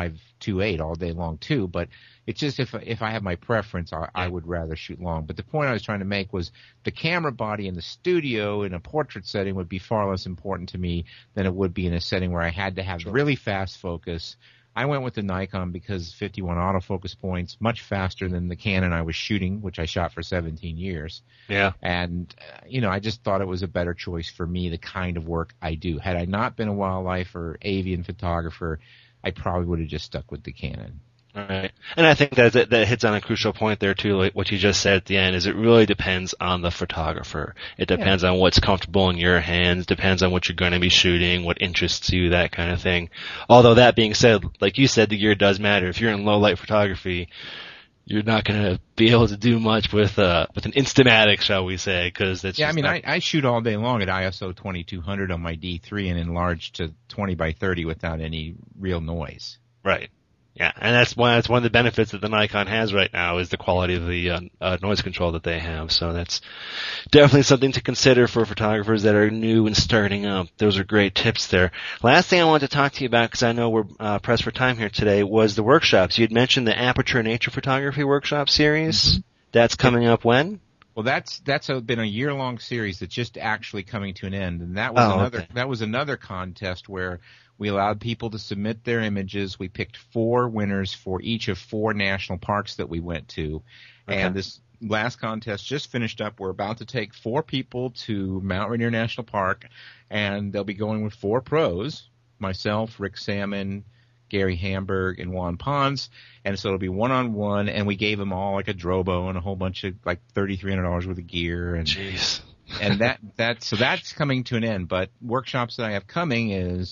Speaker 2: 105-28 all day long too. But it's just if I have my preference, I would rather shoot long. But the point I was trying to make was the camera body in the studio in a portrait setting would be far less important to me than it would be in a setting where I had to have really fast focus. I went with the Nikon because 51 autofocus points, much faster than the Canon I was shooting, which I shot for 17 years.
Speaker 1: Yeah.
Speaker 2: And, I just thought it was a better choice for me, the kind of work I do. Had I not been a wildlife or avian photographer, I probably would have just stuck with the Canon.
Speaker 1: Right. And I think that hits on a crucial point there too, like what you just said at the end, is it really depends on the photographer. It depends on what's comfortable in your hands, depends on what you're going to be shooting, what interests you, that kind of thing. Although that being said, like you said, the gear does matter. If you're in low light photography, you're not going to be able to do much with an Instamatic, shall we say, because that's
Speaker 2: I shoot all day long at ISO 2200 on my D3 and enlarged to 20x30 without any real noise.
Speaker 1: Right. Yeah, and that's one of the benefits that the Nikon has right now is the quality of the noise control that they have. So that's definitely something to consider for photographers that are new and starting up. Those are great tips there. Last thing I wanted to talk to you about, because I know we're pressed for time here today, was the workshops. You had mentioned the Aperture Nature Photography Workshop Series. Mm-hmm. That's coming up when?
Speaker 2: Well, that's been a year-long series that's just actually coming to an end, and that was another contest where we allowed people to submit their images. We picked 4 winners for each of 4 national parks that we went to, and this last contest just finished up. We're about to take 4 people to Mount Rainier National Park, and they'll be going with 4 pros: myself, Rick Salmon, Gary Hamburg, and Juan Pons, and so it'll be one-on-one, and we gave them all like a Drobo and a whole bunch of like $3,300 worth of gear. And
Speaker 1: jeez.
Speaker 2: And that's coming to an end, but workshops that I have coming is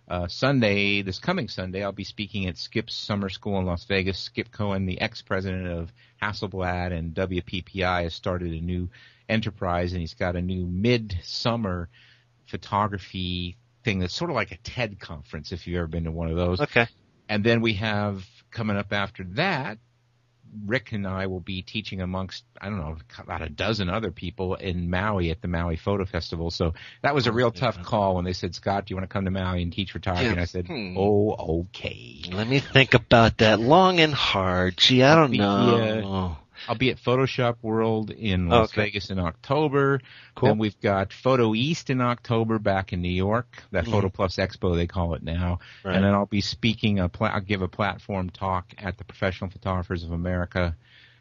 Speaker 2: Sunday, this coming Sunday, I'll be speaking at Skip's Summer School in Las Vegas. Skip Cohen, the ex-president of Hasselblad and WPPI, has started a new enterprise, and he's got a new mid-summer photography thing that's sort of like a TED conference, if you've ever been to one of those.
Speaker 1: Okay.
Speaker 2: And then we have, coming up after that, Rick and I will be teaching amongst, I don't know, about a dozen other people in Maui at the Maui Photo Festival. So that was a real tough call when they said, Scott, do you want to come to Maui and teach photography?
Speaker 1: Yeah.
Speaker 2: And I said, oh, okay.
Speaker 1: Let me think about that long and hard. Gee, I don't know.
Speaker 2: I'll be at Photoshop World in Las Vegas in October.
Speaker 1: Cool.
Speaker 2: Then we've got Photo East in October back in New York, that Photo Plus Expo they call it now.
Speaker 1: Right.
Speaker 2: And then I'll be speaking, I'll give a platform talk at the Professional Photographers of America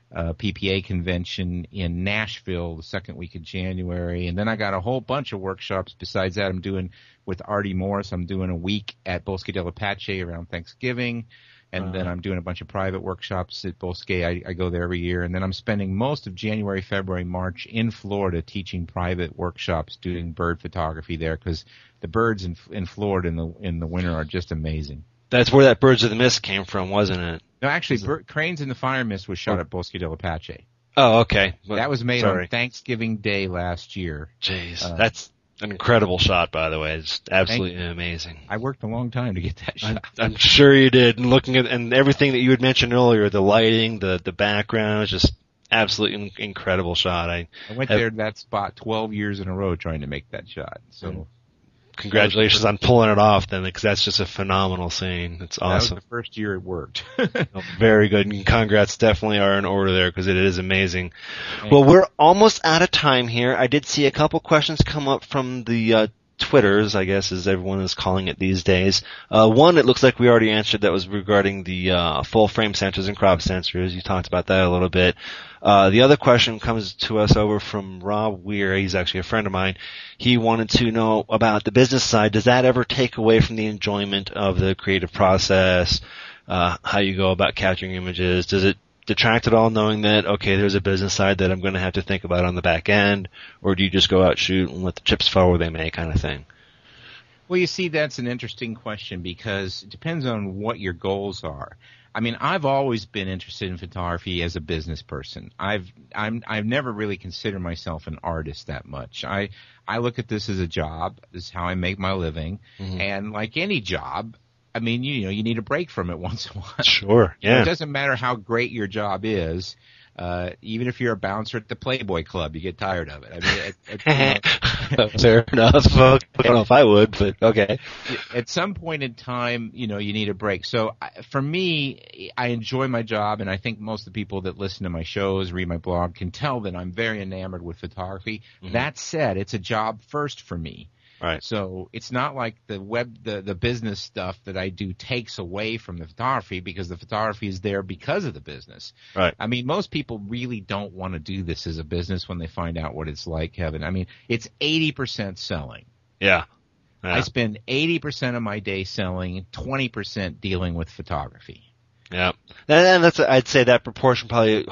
Speaker 2: PPA convention in Nashville the second week of January. And then I got a whole bunch of workshops besides that. I'm doing with Artie Morris. I'm doing a week at Bosque del Apache around Thanksgiving. And then I'm doing a bunch of private workshops at Bosque. I go there every year. And then I'm spending most of January, February, March in Florida teaching private workshops, doing bird photography there, because the birds in Florida in the winter are just amazing.
Speaker 1: That's where that Birds of the Mist came from, wasn't it?
Speaker 2: No, actually, Cranes in the Fire Mist was shot at Bosque del Apache.
Speaker 1: Oh, okay.
Speaker 2: That was made on Thanksgiving Day last year.
Speaker 1: Jeez, that's an incredible shot, by the way. It's absolutely amazing.
Speaker 2: I worked a long time to get that shot.
Speaker 1: I'm sure you did. And looking at and everything that you had mentioned earlier, the lighting, the background, is just absolutely incredible shot. I
Speaker 2: went there that spot 12 years in a row trying to make that shot. So
Speaker 1: congratulations on pulling it off, then, because that's just a phenomenal scene. It's awesome.
Speaker 2: That was the first year it worked.
Speaker 1: Very good. And congrats definitely are in order there, because it is amazing. Well, we're almost out of time here. I did see a couple questions come up from the Twitters, I guess, as everyone is calling it these days. One, it looks like we already answered, that was regarding the full frame sensors and crop sensors. You talked about that a little bit. The other question comes to us over from Rob Weir. He's actually a friend of mine. He wanted to know about the business side. Does that ever take away from the enjoyment of the creative process? How you go about capturing images? Does it detract at all, knowing that, okay, there's a business side that I'm going to have to think about on the back end? Or do you just go out, shoot, and let the chips fall where they may, kind of thing?
Speaker 2: Well, you see, that's an interesting question, because it depends on what your goals are. I mean, I've always been interested in photography as a business person. I've never really considered myself an artist that much. I look at this as a job. This is how I make my living. And like any job, I mean, you need a break from it once in a while.
Speaker 1: Sure, yeah.
Speaker 2: It doesn't matter how great your job is. Even if you're a bouncer at the Playboy Club, you get tired of it. I mean,
Speaker 1: fair enough. I don't know if I would, but okay.
Speaker 2: At some point in time, you need a break. So for me, I enjoy my job, and I think most of the people that listen to my shows, read my blog, can tell that I'm very enamored with photography. That said, it's a job first for me.
Speaker 1: Right.
Speaker 2: So it's not like the business stuff that I do takes away from the photography, because the photography is there because of the business.
Speaker 1: Right.
Speaker 2: I mean, most people really don't want to do this as a business when they find out what it's like, Kevin. I mean, it's 80% selling.
Speaker 1: Yeah.
Speaker 2: I spend 80% of my day selling, 20% dealing with photography.
Speaker 1: Yeah. And I'd say that proportion probably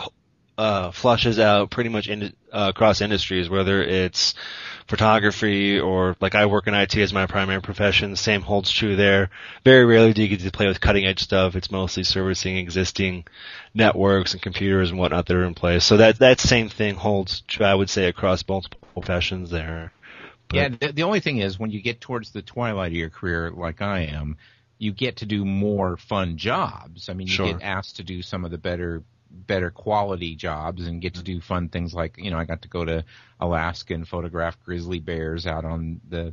Speaker 1: flushes out pretty much across industries, whether it's photography or, like, I work in IT as my primary profession. The same holds true there. Very rarely do you get to play with cutting edge stuff. It's mostly servicing existing networks and computers and whatnot that are in place. So that same thing holds true, I would say, across multiple professions there. But,
Speaker 2: yeah, the only thing is, when you get towards the twilight of your career, like I am, you get to do more fun jobs. I mean, you get asked to do some of the better quality jobs and get to do fun things like, I got to go to Alaska and photograph grizzly bears out on the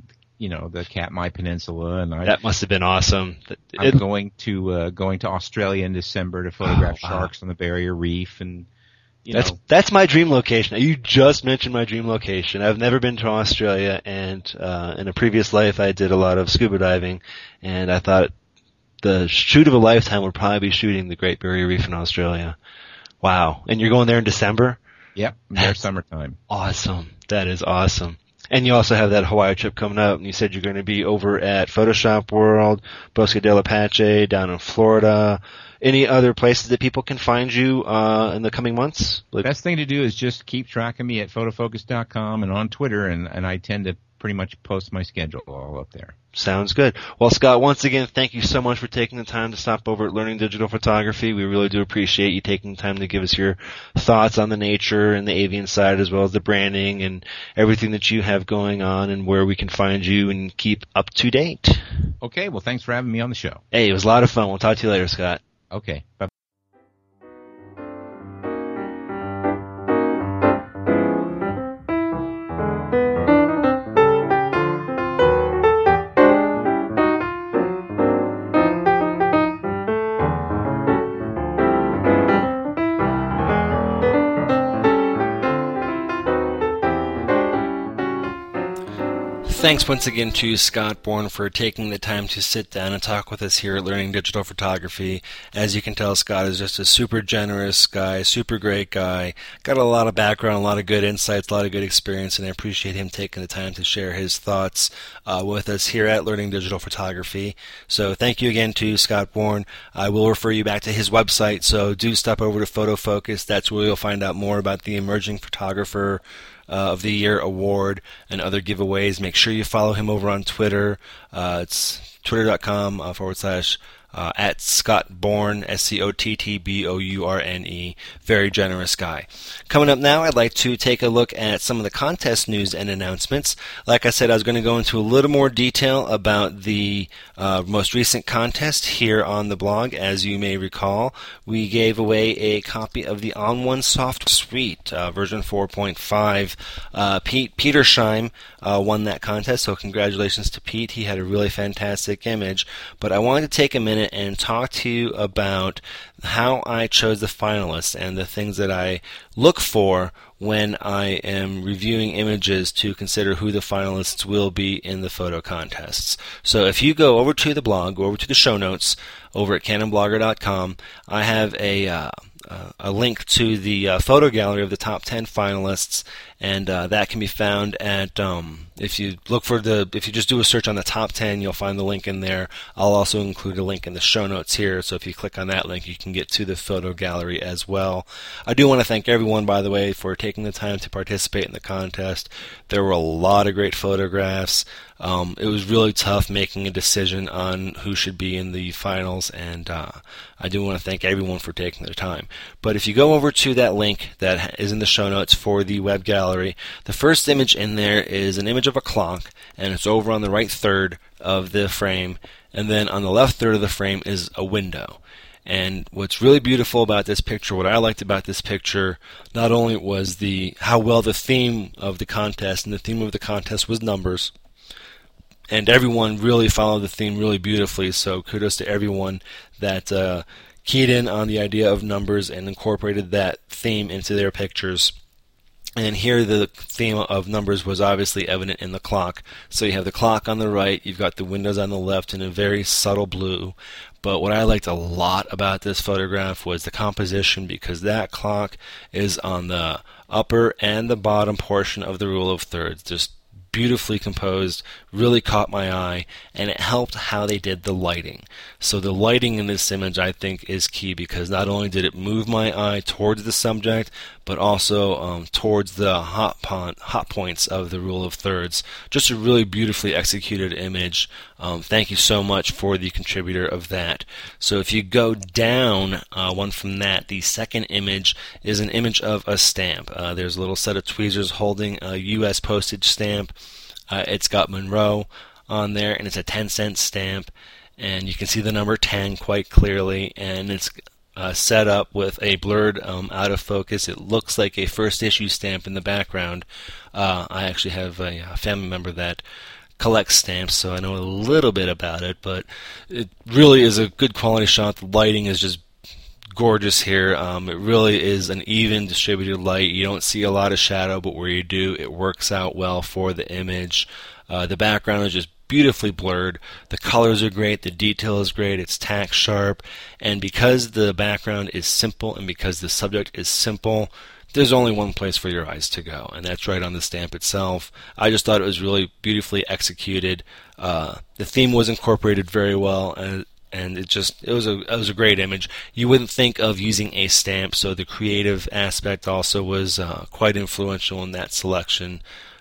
Speaker 2: Katmai Peninsula, and
Speaker 1: that must have been awesome.
Speaker 2: I'm going to Australia in December to photograph sharks on the Barrier Reef, and
Speaker 1: that's my dream location. You just mentioned my dream location. I've never been to Australia, and in a previous life I did a lot of scuba diving, and I thought the shoot of a lifetime would probably be shooting the Great Barrier Reef in Australia. Wow. And you're going there in December?
Speaker 2: Yep. Their summertime.
Speaker 1: Awesome. That is awesome. And you also have that Hawaii trip coming up, and you said you're going to be over at Photoshop World, Bosque del Apache, down in Florida. Any other places that people can find you in the coming months?
Speaker 2: The best thing to do is just keep track of me at photofocus.com and on Twitter, and I tend to pretty much post my schedule all up there.
Speaker 1: Sounds good. Well, Scott, once again, thank you so much for taking the time to stop over at Learning Digital Photography. We really do appreciate you taking the time to give us your thoughts on the nature and the avian side, as well as the branding and everything that you have going on and where we can find you and keep up to date.
Speaker 2: Okay, well, thanks for having me on the show.
Speaker 1: Hey, it was a lot of fun. We'll talk to you later, Scott.
Speaker 2: Okay, bye.
Speaker 1: Thanks once again to Scott Bourne for taking the time to sit down and talk with us here at Learning Digital Photography. As you can tell, Scott is just a super generous guy, super great guy, got a lot of background, a lot of good insights, a lot of good experience, and I appreciate him taking the time to share his thoughts with us here at Learning Digital Photography. So thank you again to Scott Bourne. I will refer you back to his website, so do stop over to Photo Focus. That's where you'll find out more about the Emerging Photographer of the Year award and other giveaways. Make sure you follow him over on Twitter. It's twitter.com / at Scott Bourne, SCOTTBOURNE. Very generous guy. Coming up now, I'd like to take a look at some of the contest news and announcements. Like I said, I was going to go into a little more detail about the most recent contest here on the blog. As you may recall, we gave away a copy of the On1 Soft Suite, version 4.5. Pete Petersheim won that contest, so congratulations to Pete. He had a really fantastic image. But I wanted to take a minute and talk to you about how I chose the finalists and the things that I look for when I am reviewing images to consider who the finalists will be in the photo contests. So if you go over to the blog, go over to the show notes over at canonblogger.com, I have a link to the photo gallery of the top 10 finalists, and that can be found at if you just do a search on the top 10, you'll find the link in there. I'll also include a link in the show notes here, so if you click on that link, you can get to the photo gallery as well. I do want to thank everyone, by the way, for taking the time to participate in the contest. There were a lot of great photographs. It was really tough making a decision on who should be in the finals, and I do want to thank everyone for taking their time. But if you go over to that link that is in the show notes for the web gallery, the first image in there is an image of a clock, and it's over on the right third of the frame, and then on the left third of the frame is a window. And what's really beautiful about this picture, what I liked about this picture, not only was how well the theme of the contest, and the theme of the contest was numbers, and everyone really followed the theme really beautifully, so kudos to everyone that keyed in on the idea of numbers and incorporated that theme into their pictures. And here the theme of numbers was obviously evident in the clock. So you have the clock on the right, you've got the windows on the left in a very subtle blue. But what I liked a lot about this photograph was the composition, because that clock is on the upper and the bottom portion of the rule of thirds. Just beautifully composed, really caught my eye, and it helped how they did the lighting. So the lighting in this image, I think, is key, because not only did it move my eye towards the subject, but also towards the hot points of the rule of thirds. Just a really beautifully executed image. Thank you so much for the contributor of that. So if you go down one from that, the second image is an image of a stamp. There's a little set of tweezers holding a U.S. postage stamp. It's got Monroe on there, and it's a 10-cent stamp, and you can see the number 10 quite clearly, and it's set up with a blurred out of focus. It looks like a first issue stamp in the background. I actually have a family member that collects stamps, so I know a little bit about it, but it really is a good quality shot. The lighting is just gorgeous here. It really is an even distributed light. You don't see a lot of shadow, but where you do, it works out well for the image. The background is just beautifully blurred. The colors are great. The detail is great. It's tack sharp. And because the background is simple and because the subject is simple, there's only one place for your eyes to go, and that's right on the stamp itself. I just thought it was really beautifully executed. The theme was incorporated very well, and it was a great image. You wouldn't think of using a stamp, so the creative aspect also was quite influential in that selection.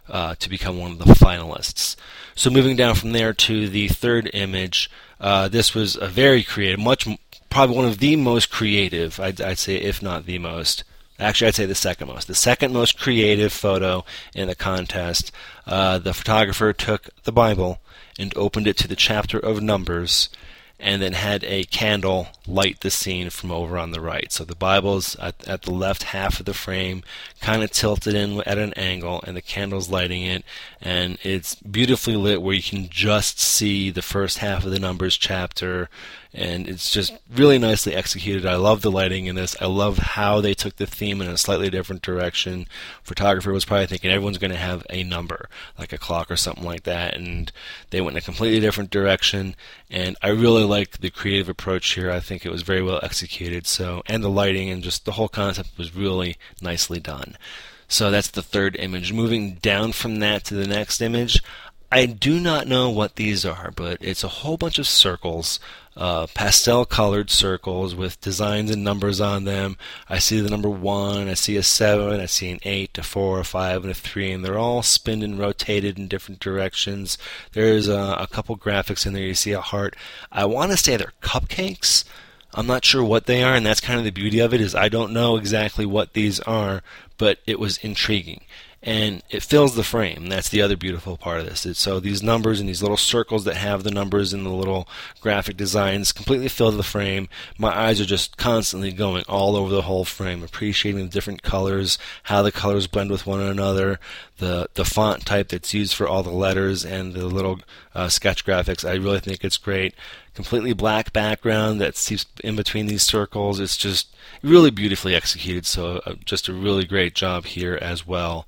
Speaker 1: to become one of the finalists. So moving down from there to the third image, this was a very creative, probably one of the most creative, I'd say, if not the most. Actually, I'd say the second most. The second most creative photo in the contest. The photographer took the Bible and opened it to the chapter of Numbers, and then had a candle light the scene from over on the right. So the Bible's at the left half of the frame, kind of tilted in at an angle, and the candle's lighting it, and it's beautifully lit where you can just see the first half of the Numbers chapter, and it's just really nicely executed. I love the lighting in this. I love how they took the theme in a slightly different direction. Photographer was probably thinking everyone's going to have a number, like a clock or something like that, and they went in a completely different direction, and I really like the creative approach here. I think it was very well executed, and the lighting and just the whole concept was really nicely done. So that's the third image. Moving down from that to the next image, I do not know what these are, but it's a whole bunch of circles, pastel-colored circles with designs and numbers on them. I see the number 1, I see a 7, I see an 8, a 4, a 5, and a 3, and they're all spinned and rotated in different directions. There's a couple graphics in there. You see a heart. I want to say they're cupcakes. I'm not sure what they are, and that's kind of the beauty of it, is I don't know exactly what these are, but it was intriguing. And it fills the frame. That's the other beautiful part of this. So these numbers and these little circles that have the numbers and the little graphic designs completely fill the frame. My eyes are just constantly going all over the whole frame, appreciating the different colors, how the colors blend with one another, the font type that's used for all the letters, and the little sketch graphics. I really think it's great. Completely black background that seeps in between these circles. It's just really beautifully executed, so just a really great job here as well.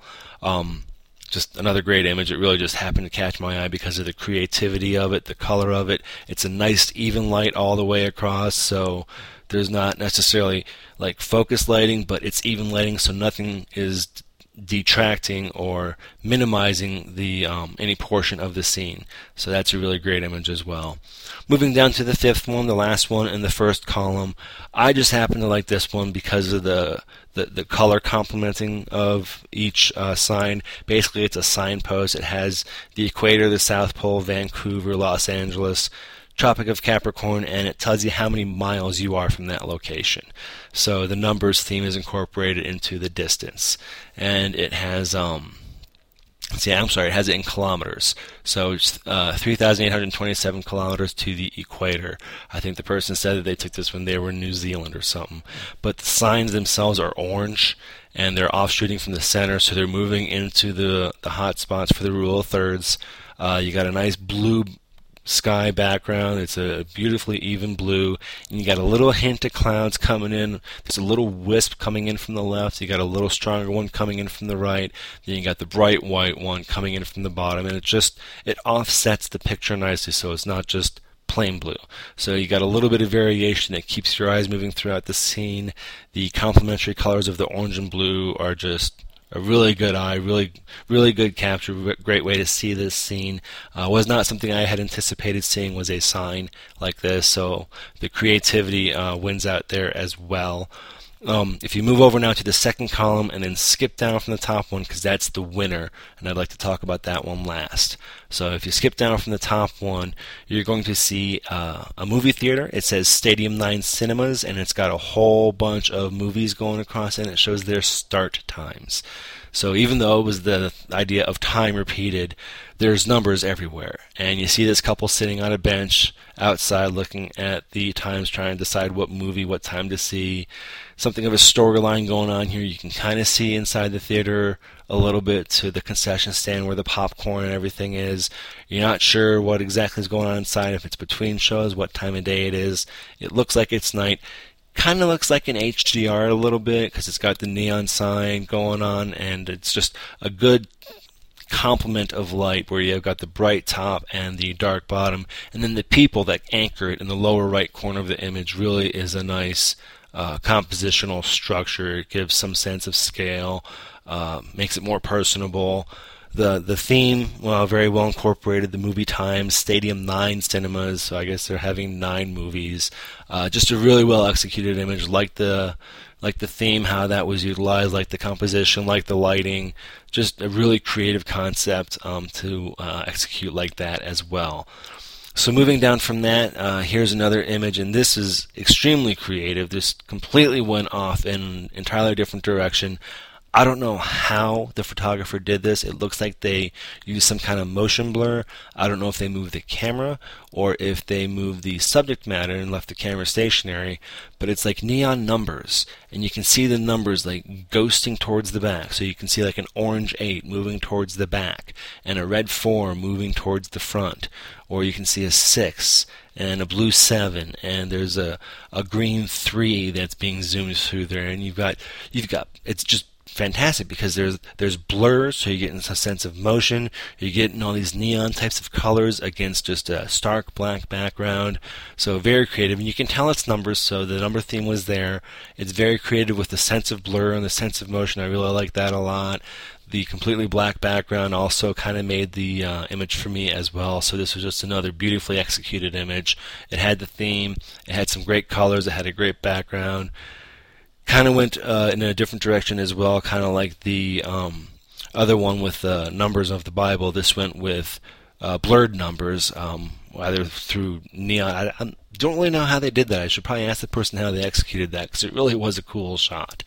Speaker 1: Just another great image. It really just happened to catch my eye because of the creativity of it, the color of it. It's a nice even light all the way across, so there's not necessarily like focus lighting, but it's even lighting, so nothing is detracting or minimizing the any portion of the scene. So that's a really great image as well. Moving down to the fifth one, the last one in the first column, I just happen to like this one because of the color complementing of each sign. Basically, it's a signpost. It has the equator, the South Pole, Vancouver, Los Angeles, Tropic of Capricorn, and it tells you how many miles you are from that location. So the numbers theme is incorporated into the distance, and it has it has it in kilometers. So it's 3,827 kilometers to the equator. I think the person said that they took this when they were in New Zealand or something. But the signs themselves are orange, and they're offshooting from the center, so they're moving into the hot spots for the rule of thirds. You got a nice blue sky background. It's a beautifully even blue, and you got a little hint of clouds coming in. There's a little wisp coming in from the left. You got a little stronger one coming in from the right. Then you got the bright white one coming in from the bottom, and it offsets the picture nicely, so it's not just plain blue. So you got a little bit of variation that keeps your eyes moving throughout the scene. The complementary colors of the orange and blue are just a really good eye, really good capture, great way to see this scene. Was not something I had anticipated seeing was a sign like this, so the creativity wins out there as well. If you move over now to the second column and then skip down from the top one, because that's the winner, and I'd like to talk about that one last. So if you skip down from the top one, you're going to see a movie theater. It says Stadium 9 Cinemas, and it's got a whole bunch of movies going across it, and it shows their start times. So even though it was the idea of time repeated, there's numbers everywhere. And you see this couple sitting on a bench outside looking at the times, trying to decide what movie, what time to see. Something of a storyline going on here. You can kind of see inside the theater a little bit to the concession stand where the popcorn and everything is. You're not sure what exactly is going on inside, if it's between shows, what time of day it is. It looks like it's night. Kind of looks like an HDR a little bit because it's got the neon sign going on, and it's just a good complement of light where you've got the bright top and the dark bottom, and then the people that anchor it in the lower right corner of the image really is a nice compositional structure. It gives some sense of scale, makes it more personable. The theme, well, very well incorporated. The movie times, Stadium 9 cinemas, so I guess they're having 9 movies. Just a really well executed image, like the theme, how that was utilized, like the composition, like the lighting. Just a really creative concept to execute like that as well. So moving down from that, here's another image, and this is extremely creative. This completely went off in an entirely different direction. I don't know how the photographer did this. It looks like they used some kind of motion blur. I don't know if they moved the camera or if they moved the subject matter and left the camera stationary, but it's like neon numbers, and you can see the numbers like ghosting towards the back. So you can see like an orange 8 moving towards the back and a red 4 moving towards the front, or you can see a 6 and a blue 7, and there's a green 3 that's being zoomed through there, and you've got it's just fantastic because there's blurs, so you're getting a sense of motion. You're getting all these neon types of colors against just a stark black background. So very creative, and you can tell it's numbers, so the number theme was there. It's very creative with the sense of blur and the sense of motion. I really like that a lot. The completely black background also kind of made the image for me as well. So this was just another beautifully executed image. It had the theme. It had some great colors. It had a great background. Kind of went in a different direction as well, kind of like the other one with the numbers of the Bible. This went with blurred numbers, either through neon. I don't really know how they did that. I should probably ask the person how they executed that, because it really was a cool shot.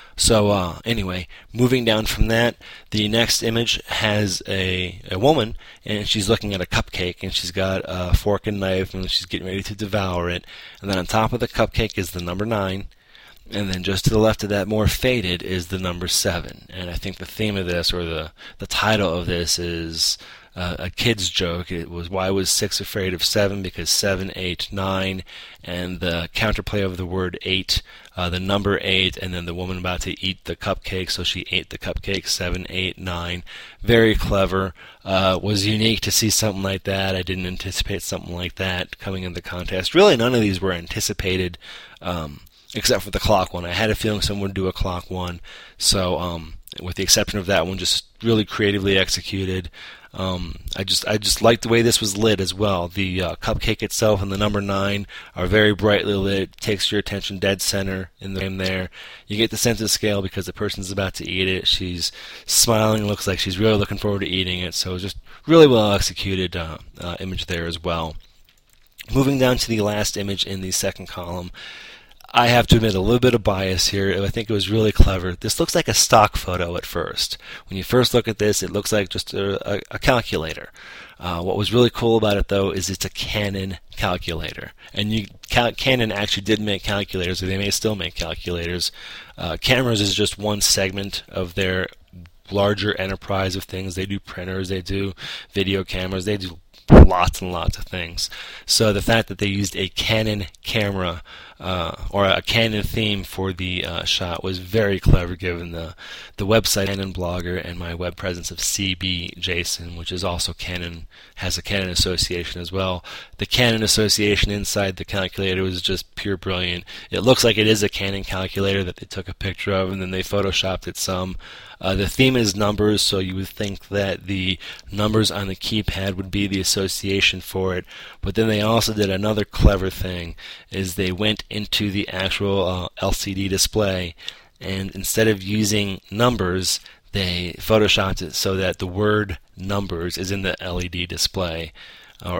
Speaker 1: So anyway, moving down from that, the next image has a woman, and she's looking at a cupcake, and she's got a fork and knife, and she's getting ready to devour it. And then on top of the cupcake is the number 9. And then just to the left of that, more faded, is the number 7. And I think the theme of this, or the title of this, is a kid's joke. It was, why was 6 afraid of 7? Because 7, 8, 9, and the counterplay of the word 8, the number 8, and then the woman about to eat the cupcake, so she ate the cupcake. 7, 8, 9. Very clever. Was unique to see something like that. I didn't anticipate something like that coming in the contest. Really, none of these were anticipated. Except for the clock one. I had a feeling someone would do a clock one. So, with the exception of that one, just really creatively executed. I just liked the way this was lit as well. The cupcake itself and the number 9 are very brightly lit. Takes your attention dead center in the frame there. You get the sense of scale because the person's about to eat it. She's smiling. Looks like she's really looking forward to eating it. So just really well executed image there as well. Moving down to the last image in the second column. I have to admit a little bit of bias here. I think it was really clever. This looks like a stock photo at first. When you first look at this, it looks like just a calculator. What was really cool about it, though, is it's a Canon calculator. And Canon actually did make calculators, or they may still make calculators. Cameras is just one segment of their larger enterprise of things. They do printers, they do video cameras, they do lots and lots of things. So the fact that they used a Canon camera or a Canon theme for the shot was very clever, given the website Canon Blogger and my web presence of CB Jason, which is also Canon, has a Canon association as well. The Canon association inside the calculator was just pure brilliant. It looks like it is a Canon calculator that they took a picture of and then they photoshopped it some. The theme is numbers, so you would think that the numbers on the keypad would be the association for it. But then they also did another clever thing, is they went into the actual LCD display, and instead of using numbers, they photoshopped it so that the word numbers is in the LED display, or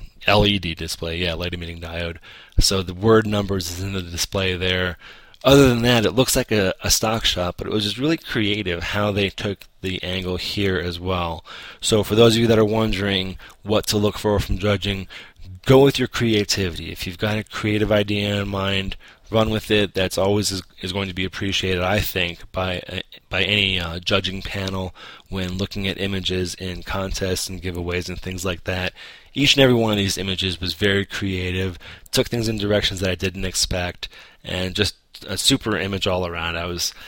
Speaker 1: LED display, yeah, light emitting diode. So the word numbers is in the display there. Other than that, it looks like a stock shot, but it was just really creative how they took the angle here as well. So for those of you that are wondering what to look for from judging, go with your creativity. If you've got a creative idea in mind, run with it. That's always is going to be appreciated, I think, by any judging panel when looking at images in contests and giveaways and things like that. Each and every one of these images was very creative, took things in directions that I didn't expect, and just a super image all around. I was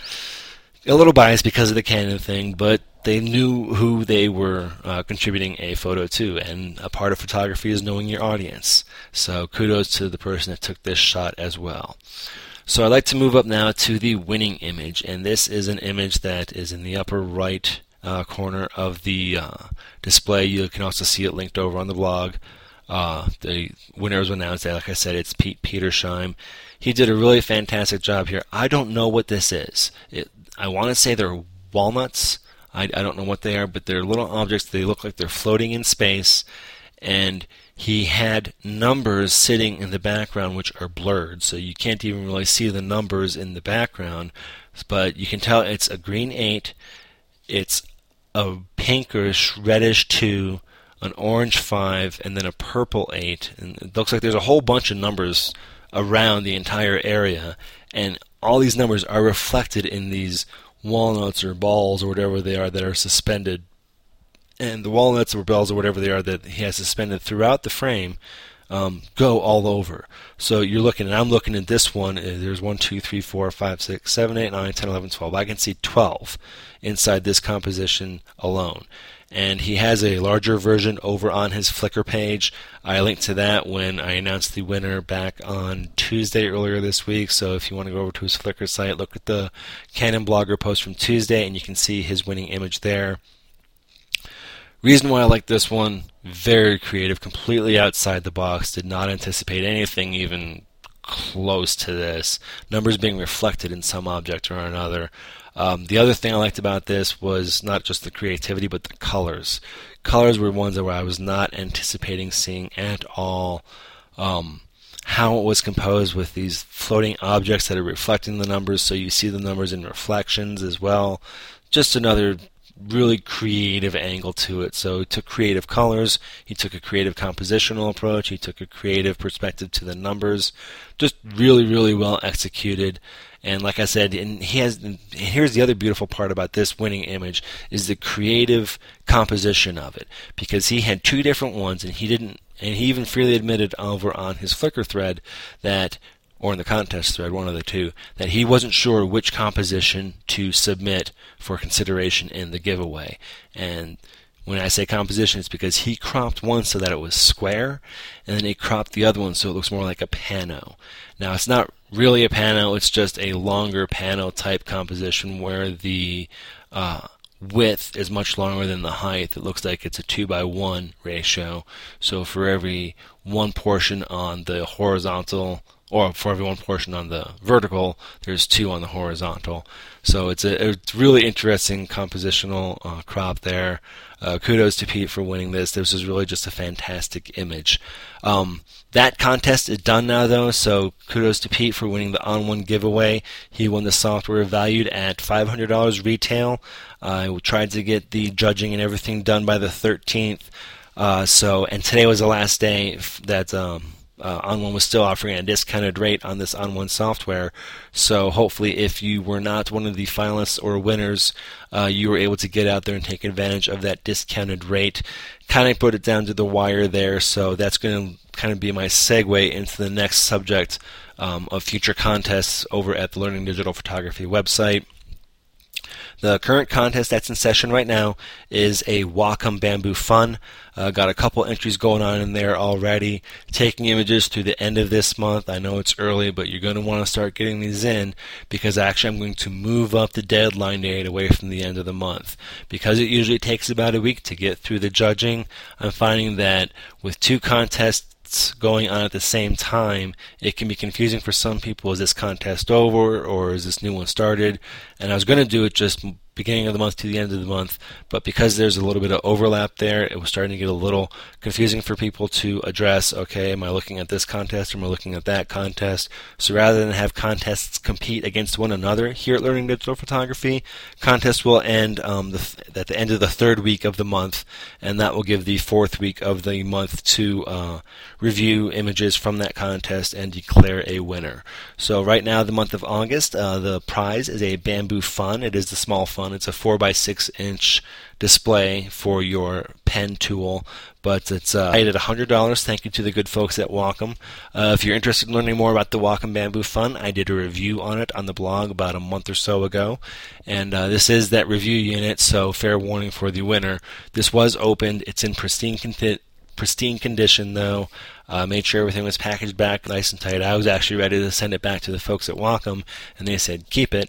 Speaker 1: a little biased because of the Canon thing, but they knew who they were contributing a photo to, and a part of photography is knowing your audience. So kudos to the person that took this shot as well. So I'd like to move up now to the winning image, and this is an image that is in the upper right corner of the display. You can also see it linked over on the blog. The winner was announced. Like I said, it's Pete Petersheim. He did a really fantastic job here. I don't know what this is. I want to say they're walnuts. I don't know what they are, but they're little objects. They look like they're floating in space. And he had numbers sitting in the background which are blurred, so you can't even really see the numbers in the background. But you can tell it's a green 8, it's a pinkish, reddish 2, an orange 5, and then a purple 8. And it looks like there's a whole bunch of numbers around the entire area, and all these numbers are reflected in these walnuts or balls or whatever they are that are suspended. And the walnuts or balls or whatever they are that he has suspended throughout the frame go all over. So you're looking, and I'm looking at this one. There's 1, 2, 3, 4, 5, 6, 7, 8, 9, 10, 11, 12. I can see 12 inside this composition alone. And he has a larger version over on his Flickr page. I linked to that when I announced the winner back on Tuesday earlier this week. So if you want to go over to his Flickr site, look at the Canon Blogger post from Tuesday, and you can see his winning image there. Reason why I like this one, very creative, completely outside the box, did not anticipate anything even close to this. Numbers being reflected in some object or another. The other thing I liked about this was not just the creativity, but the colors. Colors were ones where I was not anticipating seeing at all. How it was composed with these floating objects that are reflecting the numbers, so you see the numbers in reflections as well. Just another really creative angle to it. So he took creative colors, he took a creative compositional approach, he took a creative perspective to the numbers. Just really, really well executed. And like I said, and here's the other beautiful part about this winning image is the creative composition of it, because he had 2 different ones, and he even freely admitted over on his Flickr thread that, or in the contest thread, one of the two, that he wasn't sure which composition to submit for consideration in the giveaway. And when I say composition, it's because he cropped one so that it was square, and then he cropped the other one so it looks more like a pano. Now, it's not really a pano, it's just a longer pano type composition where the width is much longer than the height. It looks like it's a 2:1 ratio. So for every one portion on the horizontal, or for every one portion on the vertical, there's 2 on the horizontal. So it's a really interesting compositional crop there. Kudos to Pete for winning this. This is really just a fantastic image. That contest is done now, though, so kudos to Pete for winning the On1 giveaway. He won the software valued at $500 retail. I tried to get the judging and everything done by the 13th. And today was the last day that On1 was still offering a discounted rate on this On1 software. So hopefully if you were not one of the finalists or winners, you were able to get out there and take advantage of that discounted rate. Kind of put it down to the wire there, so that's going to kind of be my segue into the next subject of future contests over at the Learning Digital Photography website. The current contest that's in session right now is a Wacom Bamboo Fun. Got a couple entries going on in there already. Taking images through the end of this month. I know it's early, but you're going to want to start getting these in, because actually I'm going to move up the deadline date away from the end of the month. Because it usually takes about a week to get through the judging, I'm finding that with 2 contests going on at the same time, it can be confusing for some people. Is this contest over, or is this new one started? And I was going to do it just beginning of the month to the end of the month, but because there's a little bit of overlap there, it was starting to get a little confusing for people to address, okay, am I looking at this contest or am I looking at that contest? So rather than have contests compete against one another here at Learning Digital Photography, contests will end at the end of the 3rd week of the month, and that will give the 4th week of the month to review images from that contest and declare a winner. So right now, the month of August, the prize is a Bamboo Fun. It is the small fun. It's a 4x6 inch display for your pen tool, but it's at $100. Thank you to the good folks at Wacom. If you're interested in learning more about the Wacom Bamboo Fun, I did a review on it on the blog about a month or so ago, and this is that review unit, so fair warning for the winner. This was opened. It's in pristine condition, though. Made sure everything was packaged back nice and tight. I was actually ready to send it back to the folks at Wacom, and they said keep it.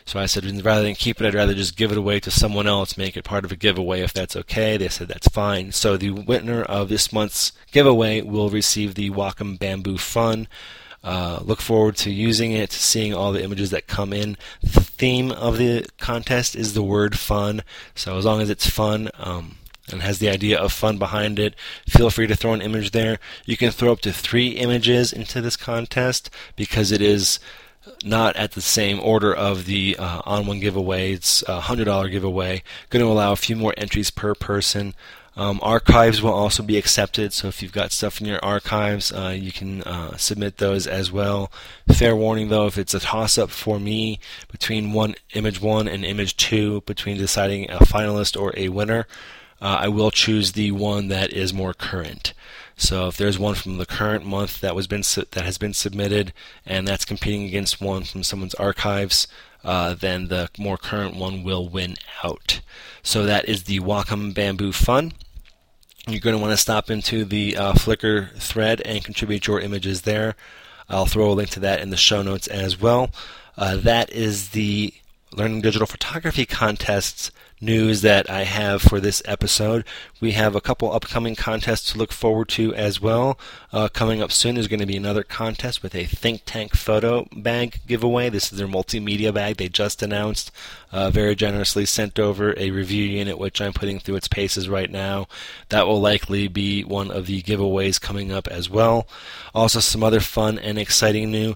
Speaker 1: So I said, rather than keep it, I'd rather just give it away to someone else, make it part of a giveaway if that's okay. They said that's fine. So the winner of this month's giveaway will receive the Wacom Bamboo Fun. Look forward to using it, seeing all the images that come in. The theme of the contest is the word fun, so as long as it's fun and has the idea of fun behind it, feel free to throw an image there. You can throw up to 3 images into this contest because it is not at the same order of the On1 giveaway. It's a $100 giveaway. Going to allow a few more entries per person. Archives will also be accepted, so if you've got stuff in your archives, you can submit those as well. Fair warning though, if it's a toss-up for me between image 1 and image 2, between deciding a finalist or a winner, I will choose the one that is more current. So if there's one from the current month that has been submitted, and that's competing against one from someone's archives, then the more current one will win out. So that is the Wacom Bamboo Fun. You're going to want to stop into the Flickr thread and contribute your images there. I'll throw a link to that in the show notes as well. That is the Learning Digital Photography contests news that I have for this episode. We have a couple upcoming contests to look forward to as well. Coming up soon is going to be another contest with a Think Tank photo bag giveaway. This is their multimedia bag they just announced. Very generously sent over a review unit, which I'm putting through its paces right now. That will likely be one of the giveaways coming up as well. Also some other fun and exciting new.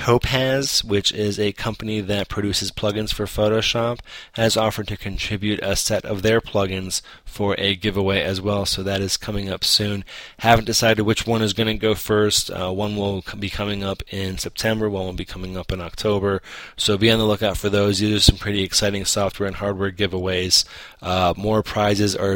Speaker 1: Topaz, which is a company that produces plugins for Photoshop, has offered to contribute a set of their plugins for a giveaway as well, so that is coming up soon. Haven't decided which one is going to go first. One will be coming up in September, one will be coming up in October, so be on the lookout for those. These are some pretty exciting software and hardware giveaways. More prizes are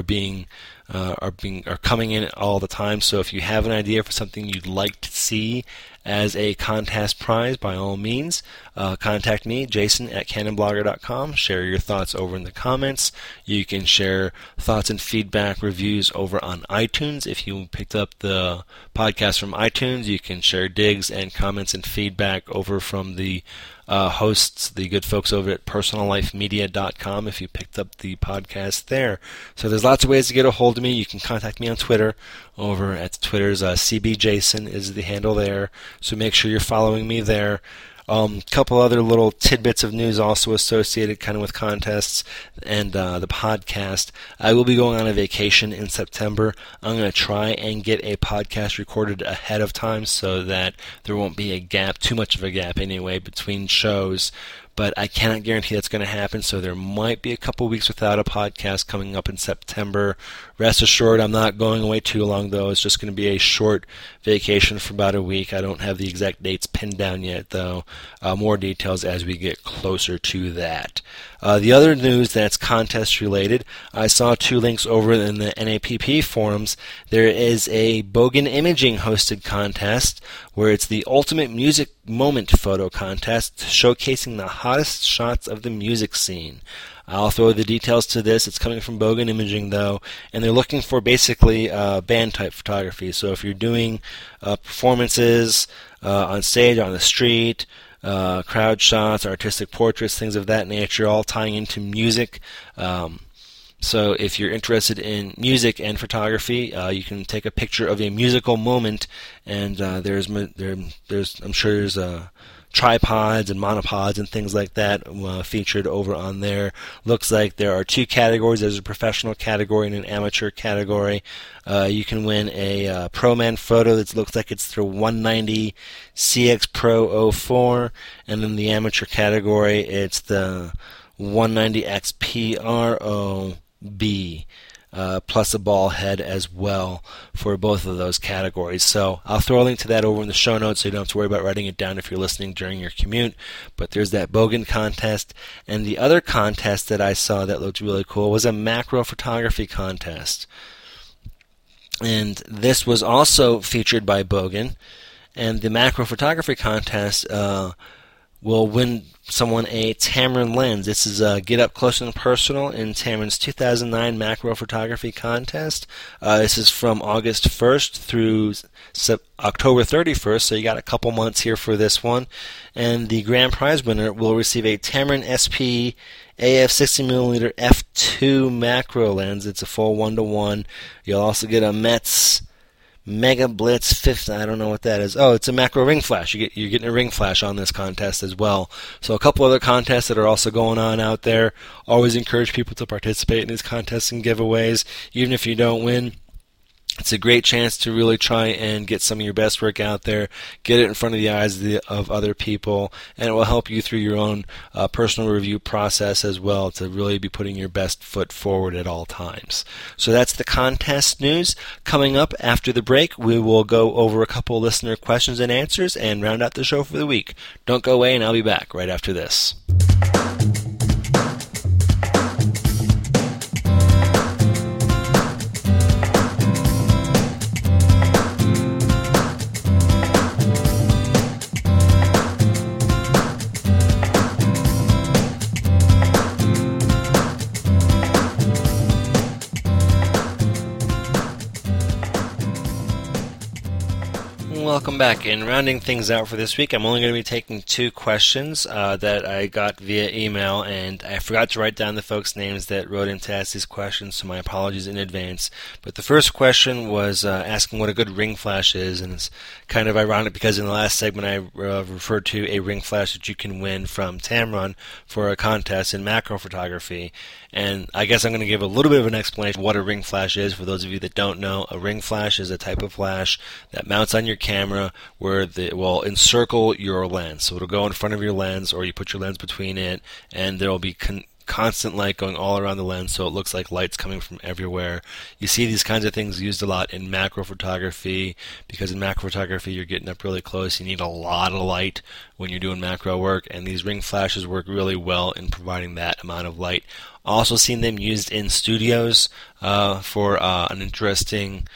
Speaker 1: coming in all the time, so if you have an idea for something you'd like to see as a contest prize, by all means, contact me, Jason at CanonBlogger.com. Share your thoughts over in the comments. You can share thoughts and feedback reviews over on iTunes. If you picked up the podcast from iTunes, you can share digs and comments and feedback over from the hosts, the good folks over at PersonalLifeMedia.com, if you picked up the podcast there. So there's lots of ways to get a hold of me. You can contact me on Twitter over at Twitter's CBJason is the handle there. So make sure you're following me there. Couple other little tidbits of news also associated kind of with contests and the podcast. I will be going on a vacation in September. I'm going to try and get a podcast recorded ahead of time so that there won't be a gap, too much of a gap anyway, between shows. But I cannot guarantee that's going to happen, so there might be a couple weeks without a podcast coming up in September. Rest assured, I'm not going away too long, though. It's just going to be a short vacation for about a week. I don't have the exact dates pinned down yet, though. More details as we get closer to that. The other news that's contest-related, I saw 2 links over in the NAPP forums. There is a Bogan Imaging hosted contest where it's the Ultimate Music Moment Photo Contest showcasing the hottest shots of the music scene. I'll throw the details to this. It's coming from Bogan Imaging, though, and they're looking for basically band-type photography. So if you're doing performances on stage, on the street, crowd shots, artistic portraits, things of that nature, all tying into music. So if you're interested in music and photography, you can take a picture of a musical moment, and I'm sure there's tripods and monopods and things like that featured over on there. Looks like there are 2 categories. There's a professional category and an amateur category. You can win a Pro Man photo that looks like it's through 190 CX Pro 04, and in the amateur category, it's the 190X PRO-B. Plus a ball head as well for both of those categories. So I'll throw a link to that over in the show notes so you don't have to worry about writing it down if you're listening during your commute. But there's that Bogan contest. And the other contest that I saw that looked really cool was a macro photography contest. And this was also featured by Bogan. And the macro photography contest will win someone a Tamron lens. This is a Get Up Close and Personal in Tamron's 2009 macro photography contest. This is from August 1st through October 31st, so you got a couple months here for this one. And the grand prize winner will receive a Tamron SP AF 60mm f2 macro lens. It's a full 1:1. You'll also get a Metz Mega Blitz 5th. I don't know what that is. Oh, it's a macro ring flash. You're getting a ring flash on this contest as well. So a couple other contests that are also going on out there. Always encourage people to participate in these contests and giveaways, even if you don't win. It's a great chance to really try and get some of your best work out there, get it in front of the eyes of other people, and it will help you through your own personal review process as well to really be putting your best foot forward at all times. So that's the contest news. Coming up after the break, we will go over a couple listener questions and answers and round out the show for the week. Don't go away, and I'll be back right after this. Welcome back. In rounding things out for this week, I'm only going to be taking two questions that I got via email, and I forgot to write down the folks' names that wrote in to ask these questions, so my apologies in advance. But the first question was asking what a good ring flash is, and it's kind of ironic because in the last segment I referred to a ring flash that you can win from Tamron for a contest in macro photography. And I guess I'm going to give a little bit of an explanation of what a ring flash is. For those of you that don't know, a ring flash is a type of flash that mounts on your camera where it will encircle your lens. So it'll go in front of your lens, or you put your lens between it, and there will be constant light going all around the lens, so it looks like light's coming from everywhere. You see these kinds of things used a lot in macro photography, because in macro photography you're getting up really close. You need a lot of light when you're doing macro work, and these ring flashes work really well in providing that amount of light. Also seen them used in studios for an interesting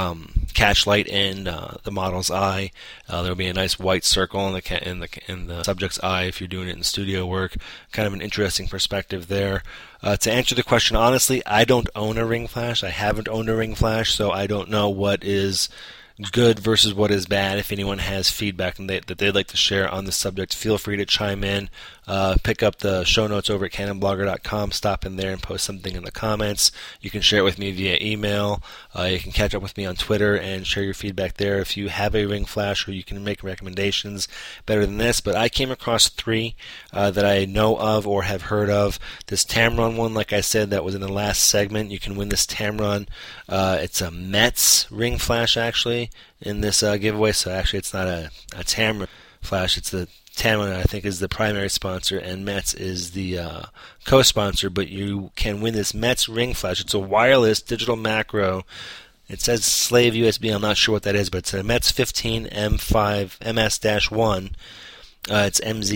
Speaker 1: catch light in the model's eye. There'll be a nice white circle in the subject's eye if you're doing it in studio work. Kind of an interesting perspective there. To answer the question honestly, I don't own a ring flash. I haven't owned a ring flash, so I don't know what is good versus what is bad. If anyone has feedback that they'd like to share on the subject, feel free to chime in. Pick up the show notes over at canonblogger.com, stop in there and post something in the comments. You can share it with me via email. You can catch up with me on Twitter and share your feedback there if you have a ring flash, or you can make recommendations better than this. But I came across three that I know of or have heard of. This Tamron one, like I said, that was in the last segment. You can win this Tamron. It's a Metz ring flash, actually, in this giveaway. So actually it's not a Tamron flash. It's the Tamron, I think, is the primary sponsor, and Metz is the co-sponsor, but you can win this Metz ring flash. It's a wireless digital macro. It says slave USB. I'm not sure what that is, but it's a Metz 15 M5 MS-1. It's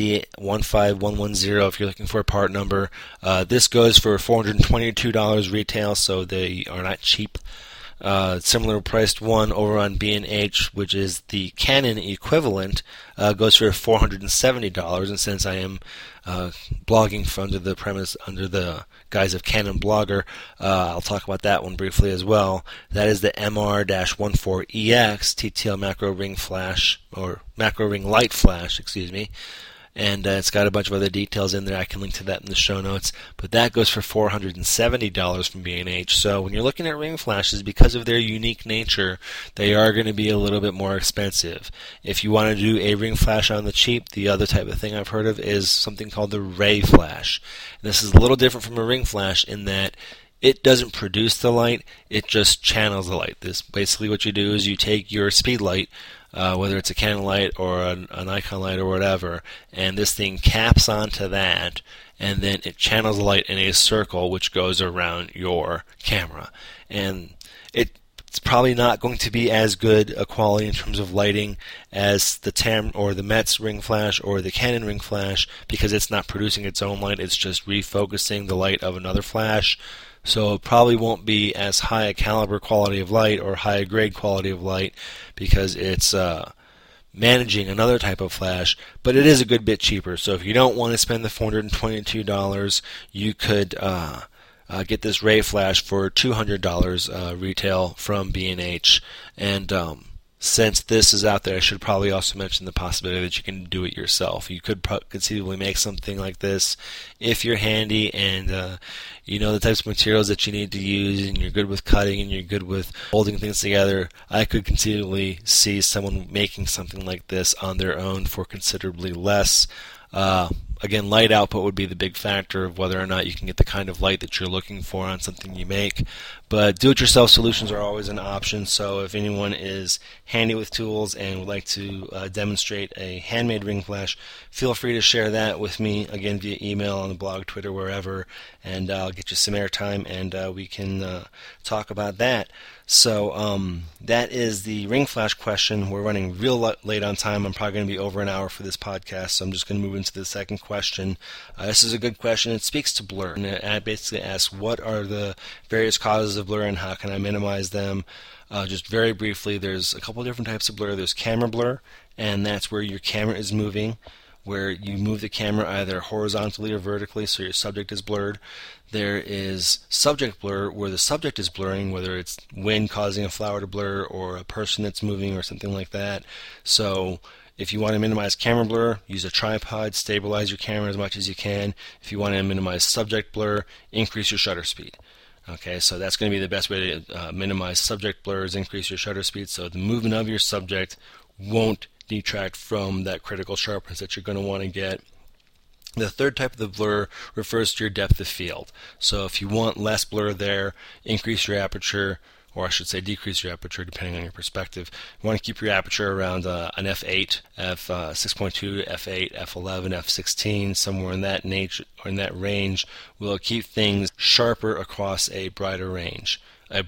Speaker 1: MZ15110 if you're looking for a part number. This goes for $422 retail, so they are not cheap. Similar priced one over on B&H, which is the Canon equivalent, goes for $470. And since I am blogging under the guise of Canon Blogger, I'll talk about that one briefly as well. That is the MR-14EX TTL macro ring flash, or macro ring light flash, excuse me. And it's got a bunch of other details in there. I can link to that in the show notes. But that goes for $470 from B&H. So when you're looking at ring flashes, because of their unique nature, they are going to be a little bit more expensive. If you want to do a ring flash on the cheap, the other type of thing I've heard of is something called the ray flash. And this is a little different from a ring flash in that it doesn't produce the light, it just channels the light. This basically what you do is you take your speed light, whether it's a Canon light or an Nikon light or whatever, and this thing caps onto that, and then it channels the light in a circle which goes around your camera. And it's probably not going to be as good a quality in terms of lighting as the Metz ring flash or the Canon ring flash, because it's not producing its own light, it's just refocusing the light of another flash. So it probably won't be as high a caliber quality of light or high a grade quality of light, because it's managing another type of flash, but it is a good bit cheaper. So if you don't want to spend the $422, you could get this Ray flash for $200 retail from B&H. And since this is out there, I should probably also mention the possibility that you can do it yourself. You could conceivably make something like this if you're handy and you know the types of materials that you need to use, and you're good with cutting and you're good with holding things together. I could conceivably see someone making something like this on their own for considerably less. Again, light output would be the big factor of whether or not you can get the kind of light that you're looking for on something you make. But do-it-yourself solutions are always an option, so if anyone is handy with tools and would like to demonstrate a handmade ring flash, feel free to share that with me, again, via email, on the blog, Twitter, wherever, and I'll get you some airtime, and we can talk about that. So that is the ring flash question. We're running real late on time. I'm probably going to be over an hour for this podcast, so I'm just going to move into the second question. This is a good question. It speaks to blur, and it basically asks, what are the various causes of blur and how can I minimize them? Just very briefly, there's a couple different types of blur. There's camera blur, and that's where your camera is moving, where you move the camera either horizontally or vertically so your subject is blurred. There is subject blur, where the subject is blurring, whether it's wind causing a flower to blur or a person that's moving or something like that. So if you want to minimize camera blur, use a tripod, stabilize your camera as much as you can. If you want to minimize subject blur, increase your shutter speed. Okay, so that's going to be the best way to minimize subject blur, is increase your shutter speed, so the movement of your subject won't detract from that critical sharpness that you're going to want to get. The third type of the blur refers to your depth of field. So if you want less blur there, increase your aperture, or I should say decrease your aperture depending on your perspective. You want to keep your aperture around an f8, f6.2, f8, f11, f16, somewhere in that nature or in that range will keep things sharper across a broader range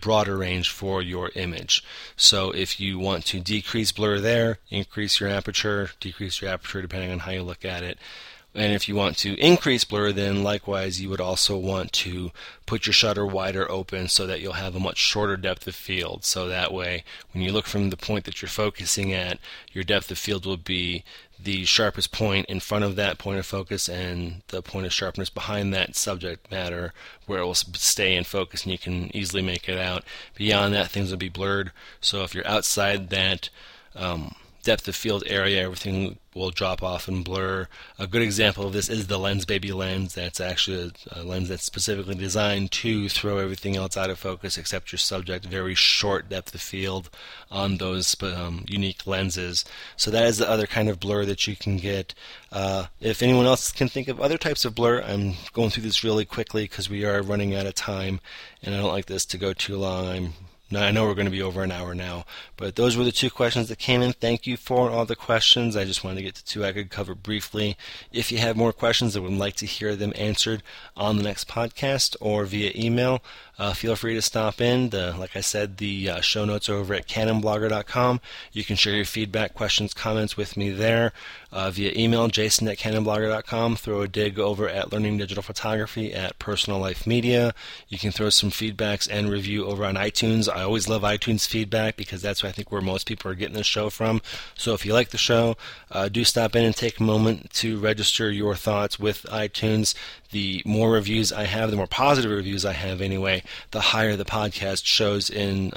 Speaker 1: for your image. So if you want to decrease blur there, increase your aperture, decrease your aperture depending on how you look at it. And if you want to increase blur, then likewise you would also want to put your shutter wider open so that you'll have a much shorter depth of field. So that way, when you look from the point that you're focusing at, your depth of field will be the sharpest point in front of that point of focus and the point of sharpness behind that subject matter, where it will stay in focus and you can easily make it out. Beyond that, things will be blurred. So if you're outside that depth of field area, everything will drop off and blur. A good example of this is the Lensbaby lens. That's actually a lens that's specifically designed to throw everything else out of focus except your subject. Very short depth of field on those unique lenses. So that is the other kind of blur that you can get. If anyone else can think of other types of blur, I'm going through this really quickly because we are running out of time and I don't like this to go too long. I know we're going to be over an hour now, but those were the two questions that came in. Thank you for all the questions. I just wanted to get to two I could cover briefly. If you have more questions and would like to hear them answered on the next podcast or via email, feel free to stop in. Like I said, the show notes are over at canonblogger.com. You can share your feedback, questions, comments with me there via email, jason@canonblogger.com. Throw a dig over at Learning Digital Photography at Personal Life Media. You can throw some feedbacks and review over on iTunes. I always love iTunes feedback because that's I think where most people are getting this show from. So if you like the show, do stop in and take a moment to register your thoughts with iTunes. The more reviews I have, the more positive reviews I have anyway, the higher the podcast shows in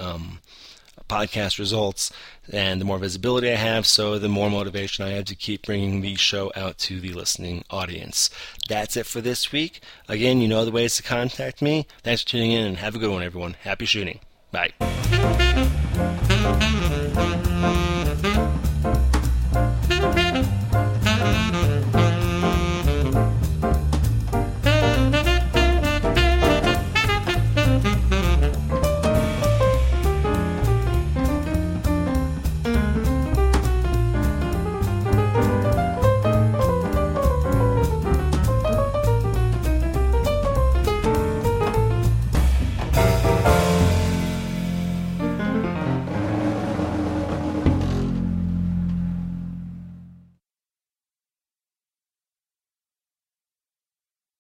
Speaker 1: podcast results, and the more visibility I have, so the more motivation I have to keep bringing the show out to the listening audience. That's it for this week. Again, you know the ways to contact me. Thanks for tuning in, and have a good one, everyone. Happy shooting. Bye.